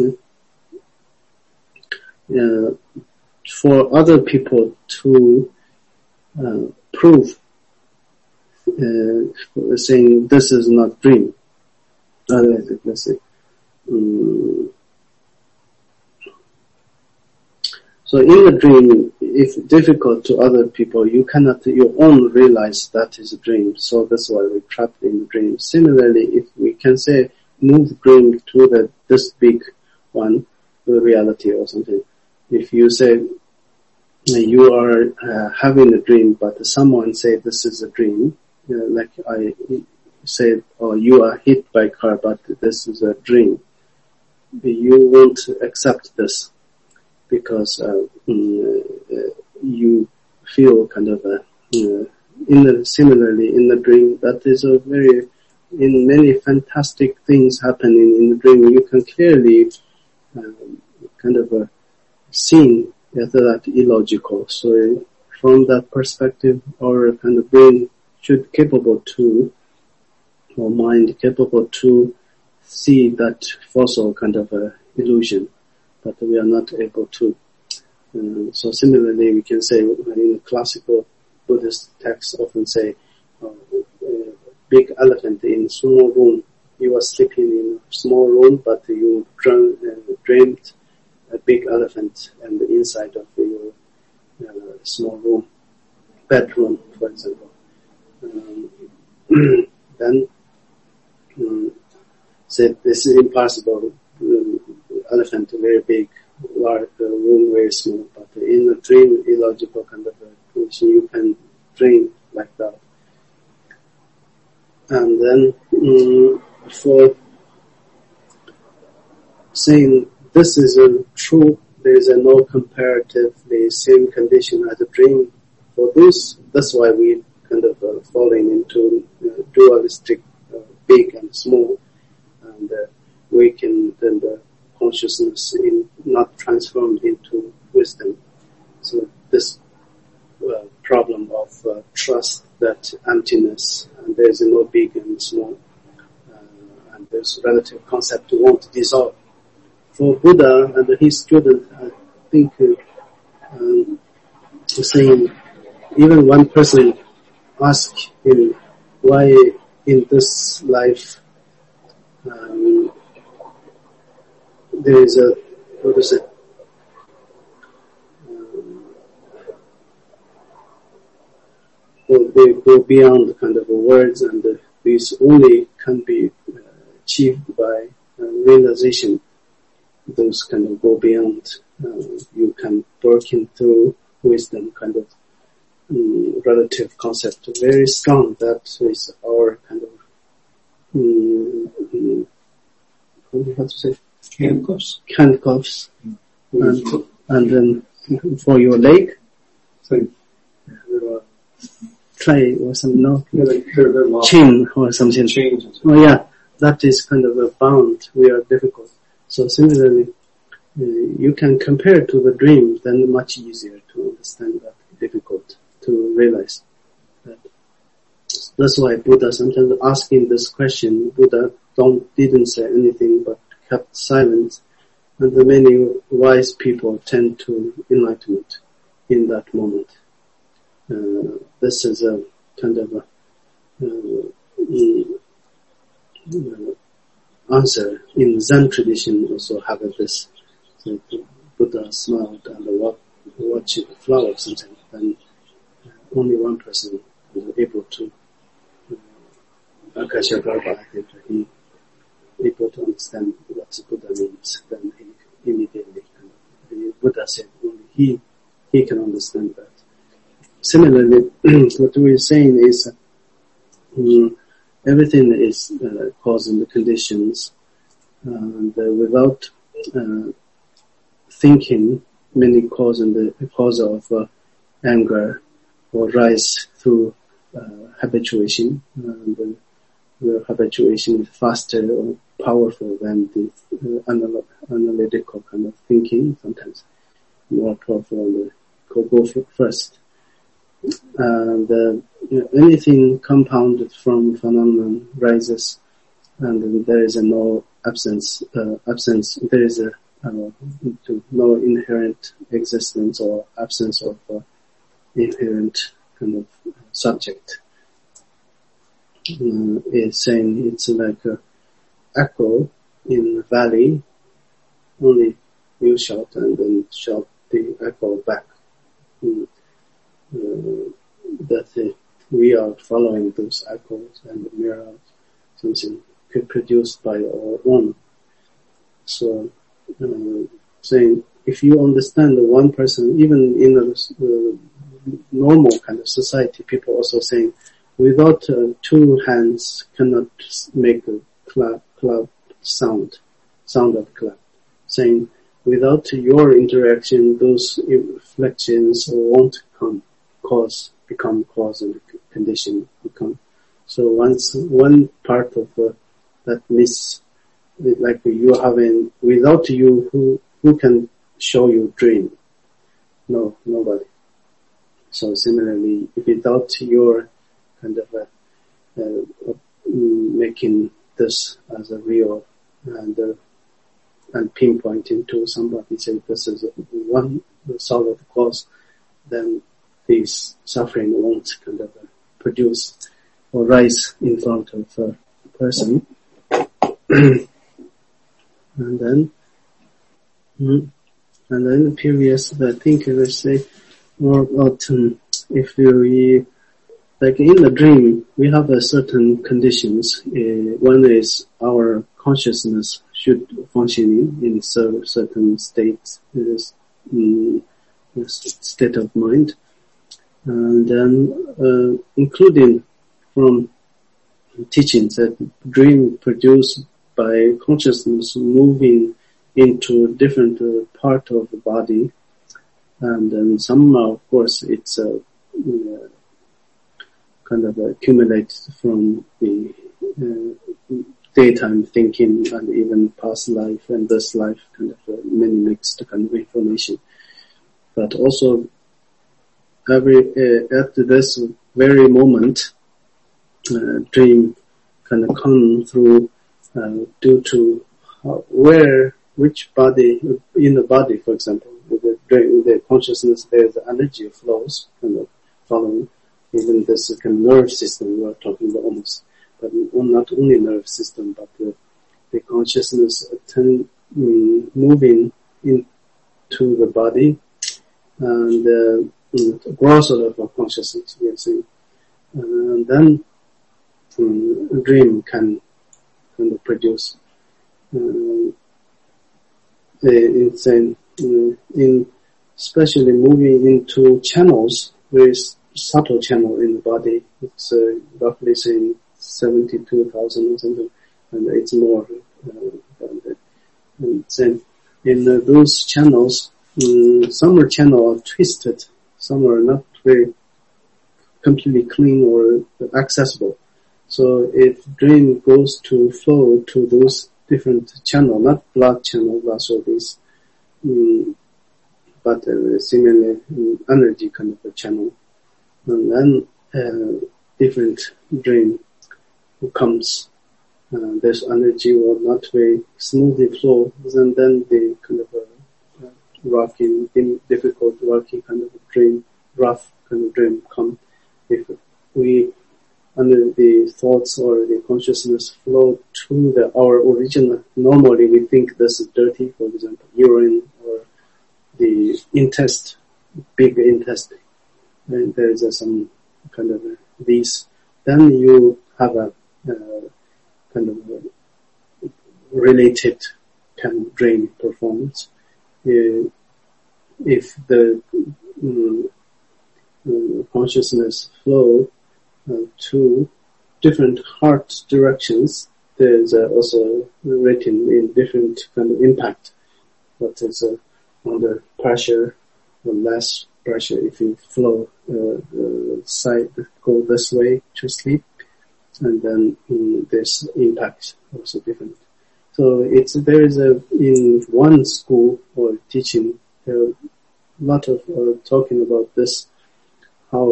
uh, for other people to Uh, prove, uh, saying this is not dream. Uh, let's say, um, so in the dream, if difficult to other people, you cannot, your own realize that is a dream. So that's why we're trapped in the dream. Similarly, if we can say move dream to the this big one, the reality or something. If you say you are uh, having a dream, but someone say this is a dream, uh, like I said, or you are hit by a car, but this is a dream. You won't accept this because uh, uh, you feel kind of a, uh, in the, similarly in the dream, that is a very, in many fantastic things happening in the dream, you can clearly uh, kind of uh, see that illogical. So from that perspective, our kind of brain should capable to, or mind capable to see that fossil kind of a illusion, but we are not able to. Uh, so similarly, we can say in classical Buddhist texts often say, uh, uh, big elephant in small room. You are sleeping in a small room, but you dream, uh, dreamed a big elephant and the inside of your uh, small room, bedroom, for example. Um, then um, said this is impossible. Um, elephant very big, large, uh, room very small. But in a dream, illogical kind of a position, you can dream like that. And then um, for saying this is a true, there is a no comparatively same condition as a dream. For this, that's why we kind of uh, falling into uh, dualistic, uh, big and small. and uh, weakened and the consciousness in not transformed into wisdom. So this uh, problem of uh, trust, that emptiness, and there's no big and small, uh, and this relative concept won't dissolve. For Buddha and his student, I think uh, um, saying even one person ask him why in this life um, there is a, what is it, um, well, they go beyond the kind of words, and uh, these only can be uh, achieved by uh, realization. Those kind of go beyond, uh, you can working through wisdom kind of um, relative concept, very strong. That is our kind of, um, um, how to say? Handcuffs. Handcuffs. Mm-hmm. And, and then for your leg, so, uh, clay or something, no? Yeah, like they're, they're locked. Chain or something. Chains. Oh yeah, that is kind of a bound. We are difficult. So similarly, uh, you can compare to the dream, then much easier to understand that, difficult to realize that. That's why Buddha sometimes asking this question, Buddha don't, didn't say anything but kept silent, and the many wise people tend to enlightenment in that moment. Uh, this is a kind of a uh, uh, answer in Zen tradition. Also have this, so Buddha smiled and watched the flower or something, and uh, only one person was able to, uh, Akashabharva, I think he able to understand what Buddha means. Then he immediately, kind of, the Buddha said only he he can understand that. Similarly, what we're saying is um, everything is uh, causing the conditions, and uh, without uh, thinking, many causing the cause of uh, anger or rise through uh, habituation, and uh, where habituation is faster or powerful than the uh, anal- analytical kind of thinking, sometimes more powerful on the go, go first. And uh, you know, anything compounded from phenomenon rises, and there is a no absence, uh, absence, there is a uh, no inherent existence or absence of uh, inherent kind of subject. Uh, is saying it's like a echo in the valley, only you shout and then shout the echo back. Mm. Uh, that uh, we are following those echoes and the mirror, something produced by our own. So, uh, saying if you understand the one person, even in a uh, normal kind of society, people also saying without uh, two hands cannot make a clap, clap sound, sound of clap. Saying without your interaction, those reflections won't come, cause, become cause and condition become. So once one part of uh, that miss, like you having, without you, who, who can show you dream? No, nobody. So similarly, without your kind of a, uh, making this as a real and uh, and pinpointing to somebody, say this is one solid cause, then this suffering won't kind of uh, produce or rise in front of a person. And then, mm, and then the previous, I think I will say more about um, if we, like in the dream, we have a certain conditions. Uh, one is our consciousness should function in so certain states, um, state of mind, and then uh, including from teachings that dream produced by consciousness moving into different uh, part of the body, and then somehow, of course, it's a uh, kind of accumulated from the uh, daytime thinking and even past life and this life, kind of uh, many mixed kind of information. But also, every uh, at this very moment, uh, dream kind of come through uh, due to how, where, which body in the body, for example, with the dream, the consciousness, there's the energy flows kind of following. Even this kind of nerve system we're talking about almost. But not only nerve system, but the, the consciousness attend, um, moving into the body and uh, um, gross level of consciousness, we are saying. And then um, a dream can kind of produce. Uh, it's in, in especially moving into channels, very subtle channel in the body. It's uh, roughly saying seventy-two thousand or something, and it's more uh, than that. And then in uh, those channels, um, some are channel are twisted, some are not very completely clean or accessible. So if dream goes to flow to those different channel, not blood channel, but all these, um, but uh, similarly um, energy kind of a channel, and then uh, different dream comes, uh, this energy will not very smoothly flow, and then the kind of a, a rocky, difficult, rocky kind of a dream, rough kind of dream come. If we, under the thoughts or the consciousness flow to the, our original, normally we think this is dirty, for example, urine or the intestine, big intestine, and there is uh, some kind of uh, these, then you have a Uh, kind of uh, related kind of dream performance. Uh, if the um, uh, consciousness flow uh, to different heart directions, there's uh, also written in different kind of impact. What is uh, under pressure or less pressure if you flow uh, uh, side go this way to sleep. And then um, this impact also different. So it's there is a in one school or teaching a lot of uh, talking about this, how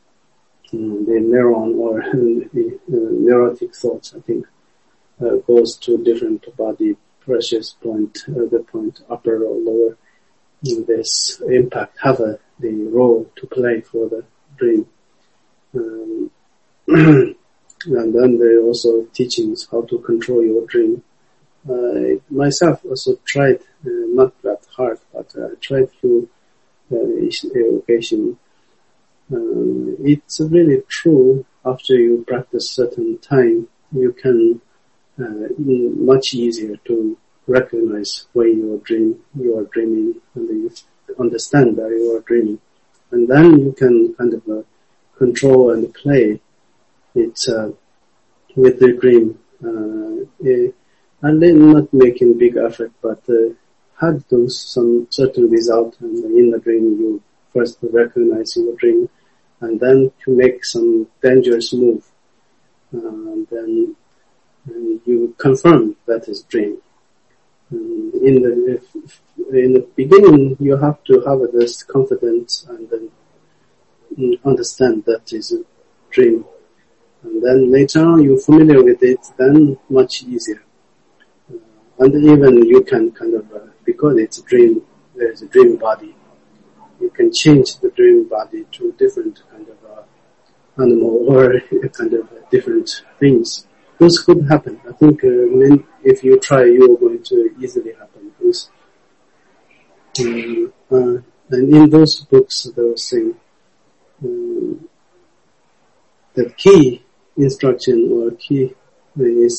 um, the neuron or the uh, neurotic thoughts, I think, uh, goes to different body pressures point, uh, the point upper or lower. And this impact have a, the role to play for the dream. Um, And then there are also teachings how to control your dream. I uh, myself also tried, uh, not that hard, but I uh, tried through uh, occasion. Uh, it's really true. After you practice certain time, you can uh, much easier to recognize when you are dream, you are dreaming, and you understand that you are dreaming, and then you can kind of uh, control and play. It's uh, with the dream. Uh, uh, and then not making big effort, but uh, had those some certain result. And in the dream, you first recognize your dream, and then to make some dangerous move. Uh, and then uh, you confirm that is dream. Um, in the if, in the beginning, you have to have this confidence and then um, understand that is a dream. And then later on you're familiar with it, then much easier. Uh, and even you can kind of, uh, because it's a dream, there's a dream body, you can change the dream body to different kind of uh, animal or kind of uh, different things. Those could happen. I think uh, when, if you try, you're going to easily happen. Those, um, uh, and in those books, they were saying um, the key instruction or key is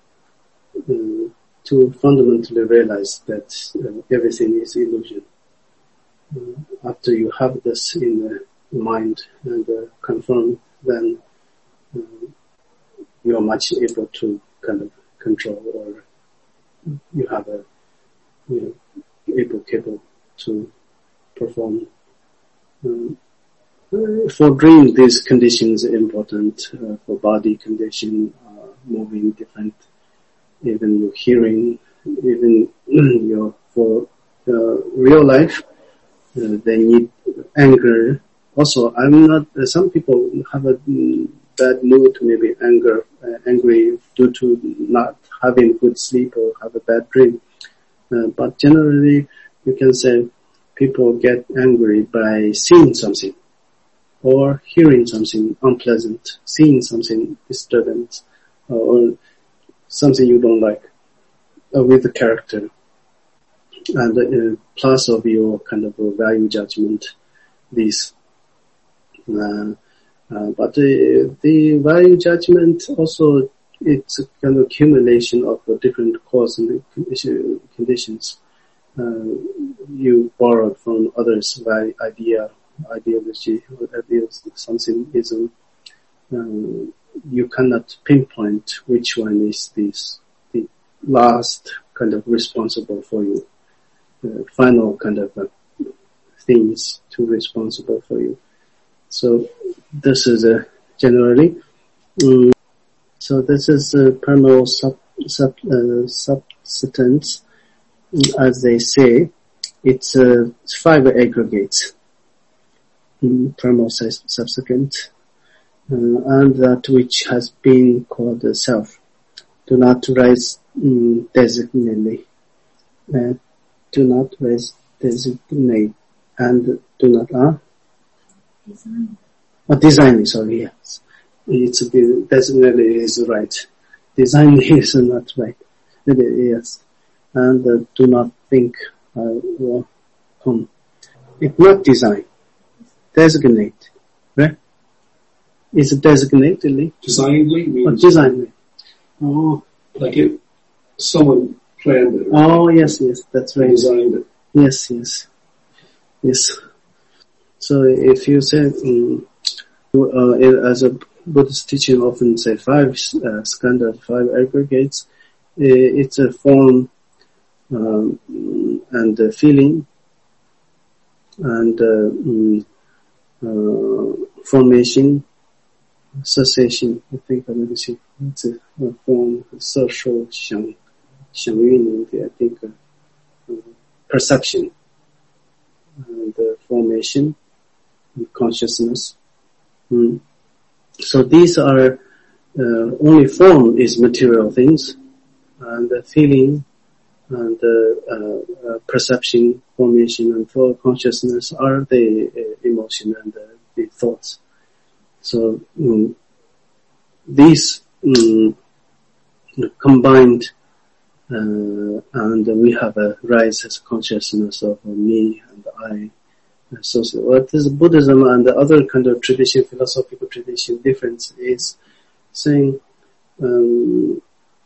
uh, to fundamentally realize that uh, everything is illusion. Uh, after you have this in the mind and uh, confirm, then uh, you are much able to kind of control, or you have a you know able capable to perform. Um, For dream, these conditions are important uh, for body condition, uh, moving different even your hearing, even your for uh, real life, uh, they need anger. Also, I'm not. Uh, some people have a mm, bad mood, maybe anger, uh, angry due to not having good sleep or have a bad dream. Uh, but generally, you can say people get angry by seeing something or hearing something unpleasant, seeing something disturbance, or something you don't like uh, with the character, and uh, plus of your kind of value judgment. These, uh, uh, but the, the value judgment also, it's a kind of accumulation of uh, different cause and conditions. Uh, you borrowed from others' value, idea, ideology, or ideas, something ism. Um, you cannot pinpoint which one is this, the last kind of responsible for you, the final kind of uh, things to responsible for you. So this is uh, generally. Um, so this is a primal sub, sub, uh, substance, as they say. It's uh, five aggregates, um, primal subsequent. Uh, and that which has been called the self. Do not rise um, designately. Uh, do not rise designate. And do not, uh? Design. Oh, design, sorry, yes. It's designately is right. Design is not right. Yes. And uh, do not think, uh, or come. It's not design. Designate. Right? Is it designatedly? Designedly means Or designedly? Oh, like it, someone planned it. oh yes, yes, that's right. Designed it. Yes, yes, yes. So if you say, um, uh, as a Buddhist teaching often say five uh, skandha, five aggregates, uh, it's a form um, and a feeling and uh, um, uh, formation, cessation. I think I maybe see it's a, a form, social, 想想运营, I think uh, uh, perception and uh, formation and consciousness. Mm. So these are uh, only form is material things, and the feeling and uh, uh, uh, perception, formation, and for consciousness are the uh, emotion and uh, the thoughts. So um, these um, combined, uh, and we have a rise as consciousness of me and I. So, so what is Buddhism and the other kind of tradition, philosophical tradition difference is saying um,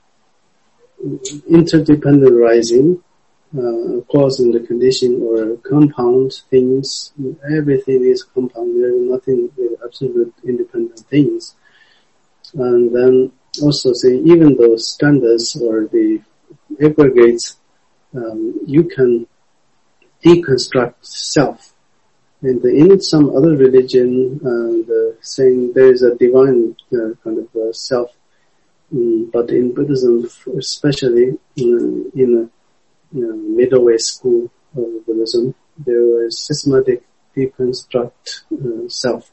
interdependent rising, uh, cause and the condition or compound things. Everything is compound. There is nothing with absolute independent things. And then also saying even those standards or the aggregates, um, you can deconstruct self. And in some other religion, uh, the saying there is a divine uh, kind of uh, self, um, but in Buddhism, especially uh, in a you know, middle way school of Buddhism, there was systematic deconstruct uh, self.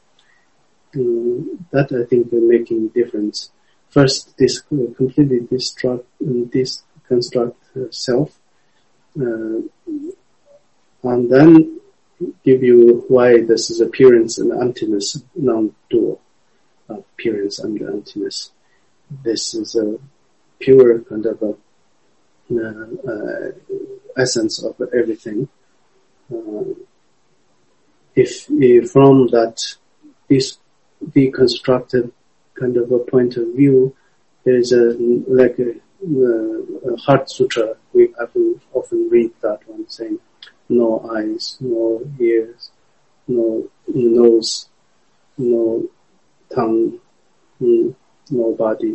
Um, that I think is making difference. First, this uh, completely destruct, um, deconstruct uh, self, uh, and then give you why this is appearance and emptiness, non-dual appearance and emptiness. This is a pure kind of a uh, uh, essence of everything. Uh, if, if from that this deconstructed kind of a point of view, there is a like a, a Heart Sutra. We often often read that one saying, no eyes, no ears, no nose, no tongue, no body.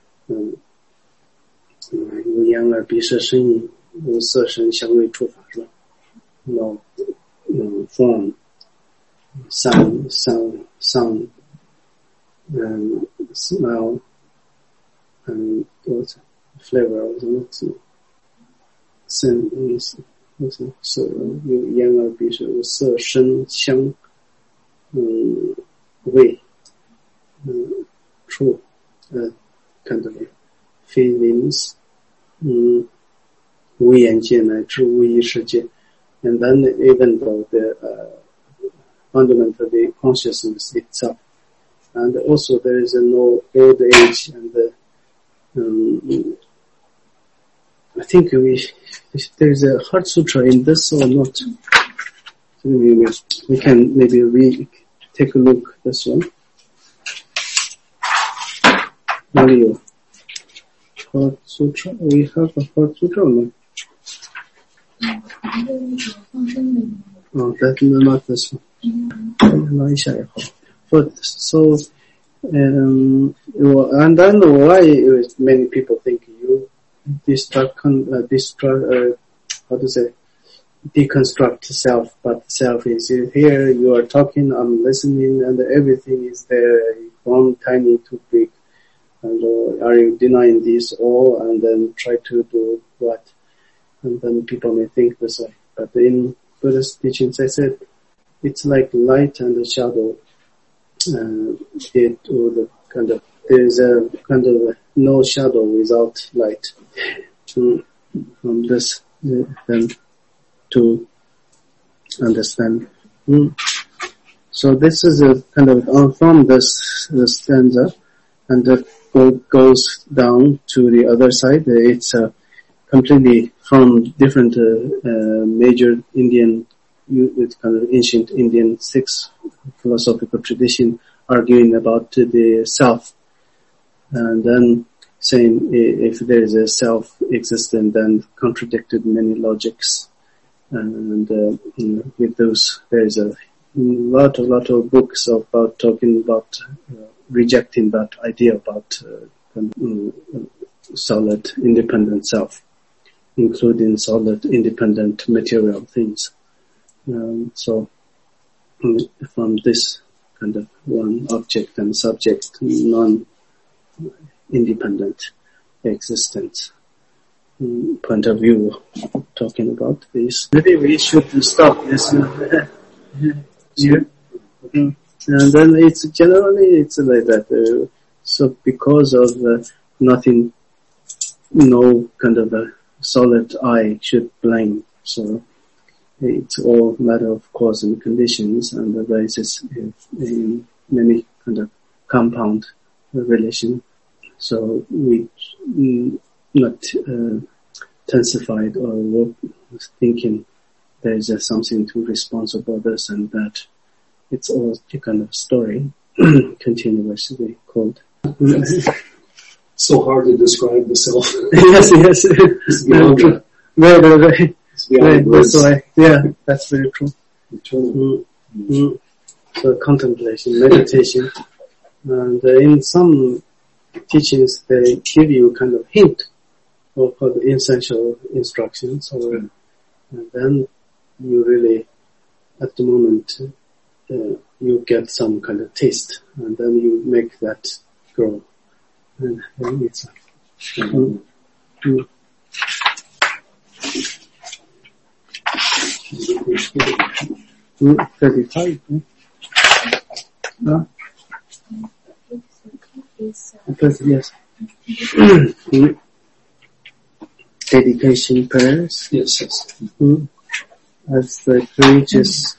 无眼耳鼻舌身意，无色声香味触法，是吧？ No, no form, sound, sound, sound, um, smell, and flavor 我说是声意思，就是色有眼耳鼻舌色声香嗯味嗯触呃 kind of feelings 嗯无眼界乃至无意识界 and then even though the uh, fundamentally consciousness itself and also there is a no old age and the um, I think we there is a Heart Sutra in this or not. We can maybe re take a look this one. Mario. Heart Sutra. We have a Heart Sutra or no? Oh, that's not this one. But so um and then why many people think you destruct uh, destruct uh, how to say deconstruct self, but self is here, you are talking, I'm listening, and everything is there from tiny to big. And uh, are you denying this all and then try to do what? And then people may think this way. But in Buddhist teachings I said it's like light and the shadow. Uh, it or the kind of there is a kind of no shadow without light. To, from this uh, then to understand. Mm. So this is a kind of uh, from this, this stanza and it go, goes down to the other side. It's uh, completely from different uh, uh, major Indian with kind of ancient Indian six philosophical tradition arguing about the self, and then saying if there is a self existent, then contradicted many logics, and uh, you know, with those there is a lot, a lot of books about talking about uh, rejecting that idea about uh, um, solid independent self, including solid independent material things. Um, so from this kind of one object and subject, non-independent existence um, point of view, talking about this. Maybe we should stop this uh, here. Mm. And then it's generally it's like that. Uh, so because of uh, nothing, no kind of a solid I should blame. So it's all matter of cause and conditions, and the basis in many kind of compound relation. So we mm, not uh, intensified or work, thinking there is uh, something to responsible this and that. It's all a kind of story, continuously called. So hard to describe the self. Yes, yes. It's beyond that. Right, right, right. Right, words. that's why. Yeah, that's very true. Mm, mm. So contemplation, meditation, and uh, in some teachings they give you kind of hint of the essential instructions, or and then you really, at the moment, uh, you get some kind of taste, and then you make that grow, and then it's. Mm, mm. Mm, thirty-five. Eh? No? Yes. mm. Dedication prayers. Yes, yes. Mm. As the courageous.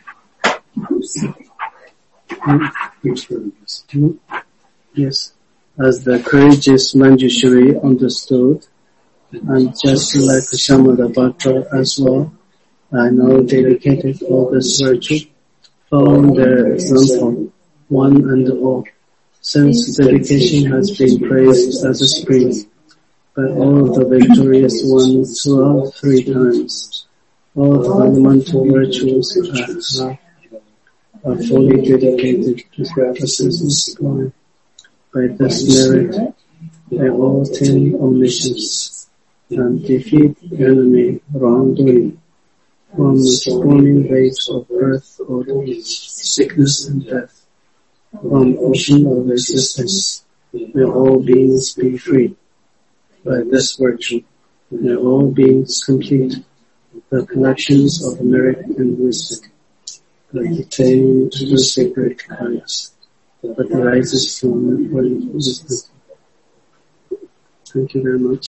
Mm. Mm. Yes. As the courageous Manjushri understood, and just like Shamadabhata as well, I now dedicated all this virtue, following their example, one and all. Since dedication has been praised as a spring by all the victorious ones throughout three times, all the fundamental virtues are, are fully dedicated to practices of by this merit, they all attain omniscience and defeat the enemy wrongdoing. From the spawning waves of birth, old age, sickness and death, from ocean of existence, may all beings be free. by this virtue, may all beings complete the collections of merit and wisdom that pertain to the sacred kindness that arises from wisdom. Thank you very much.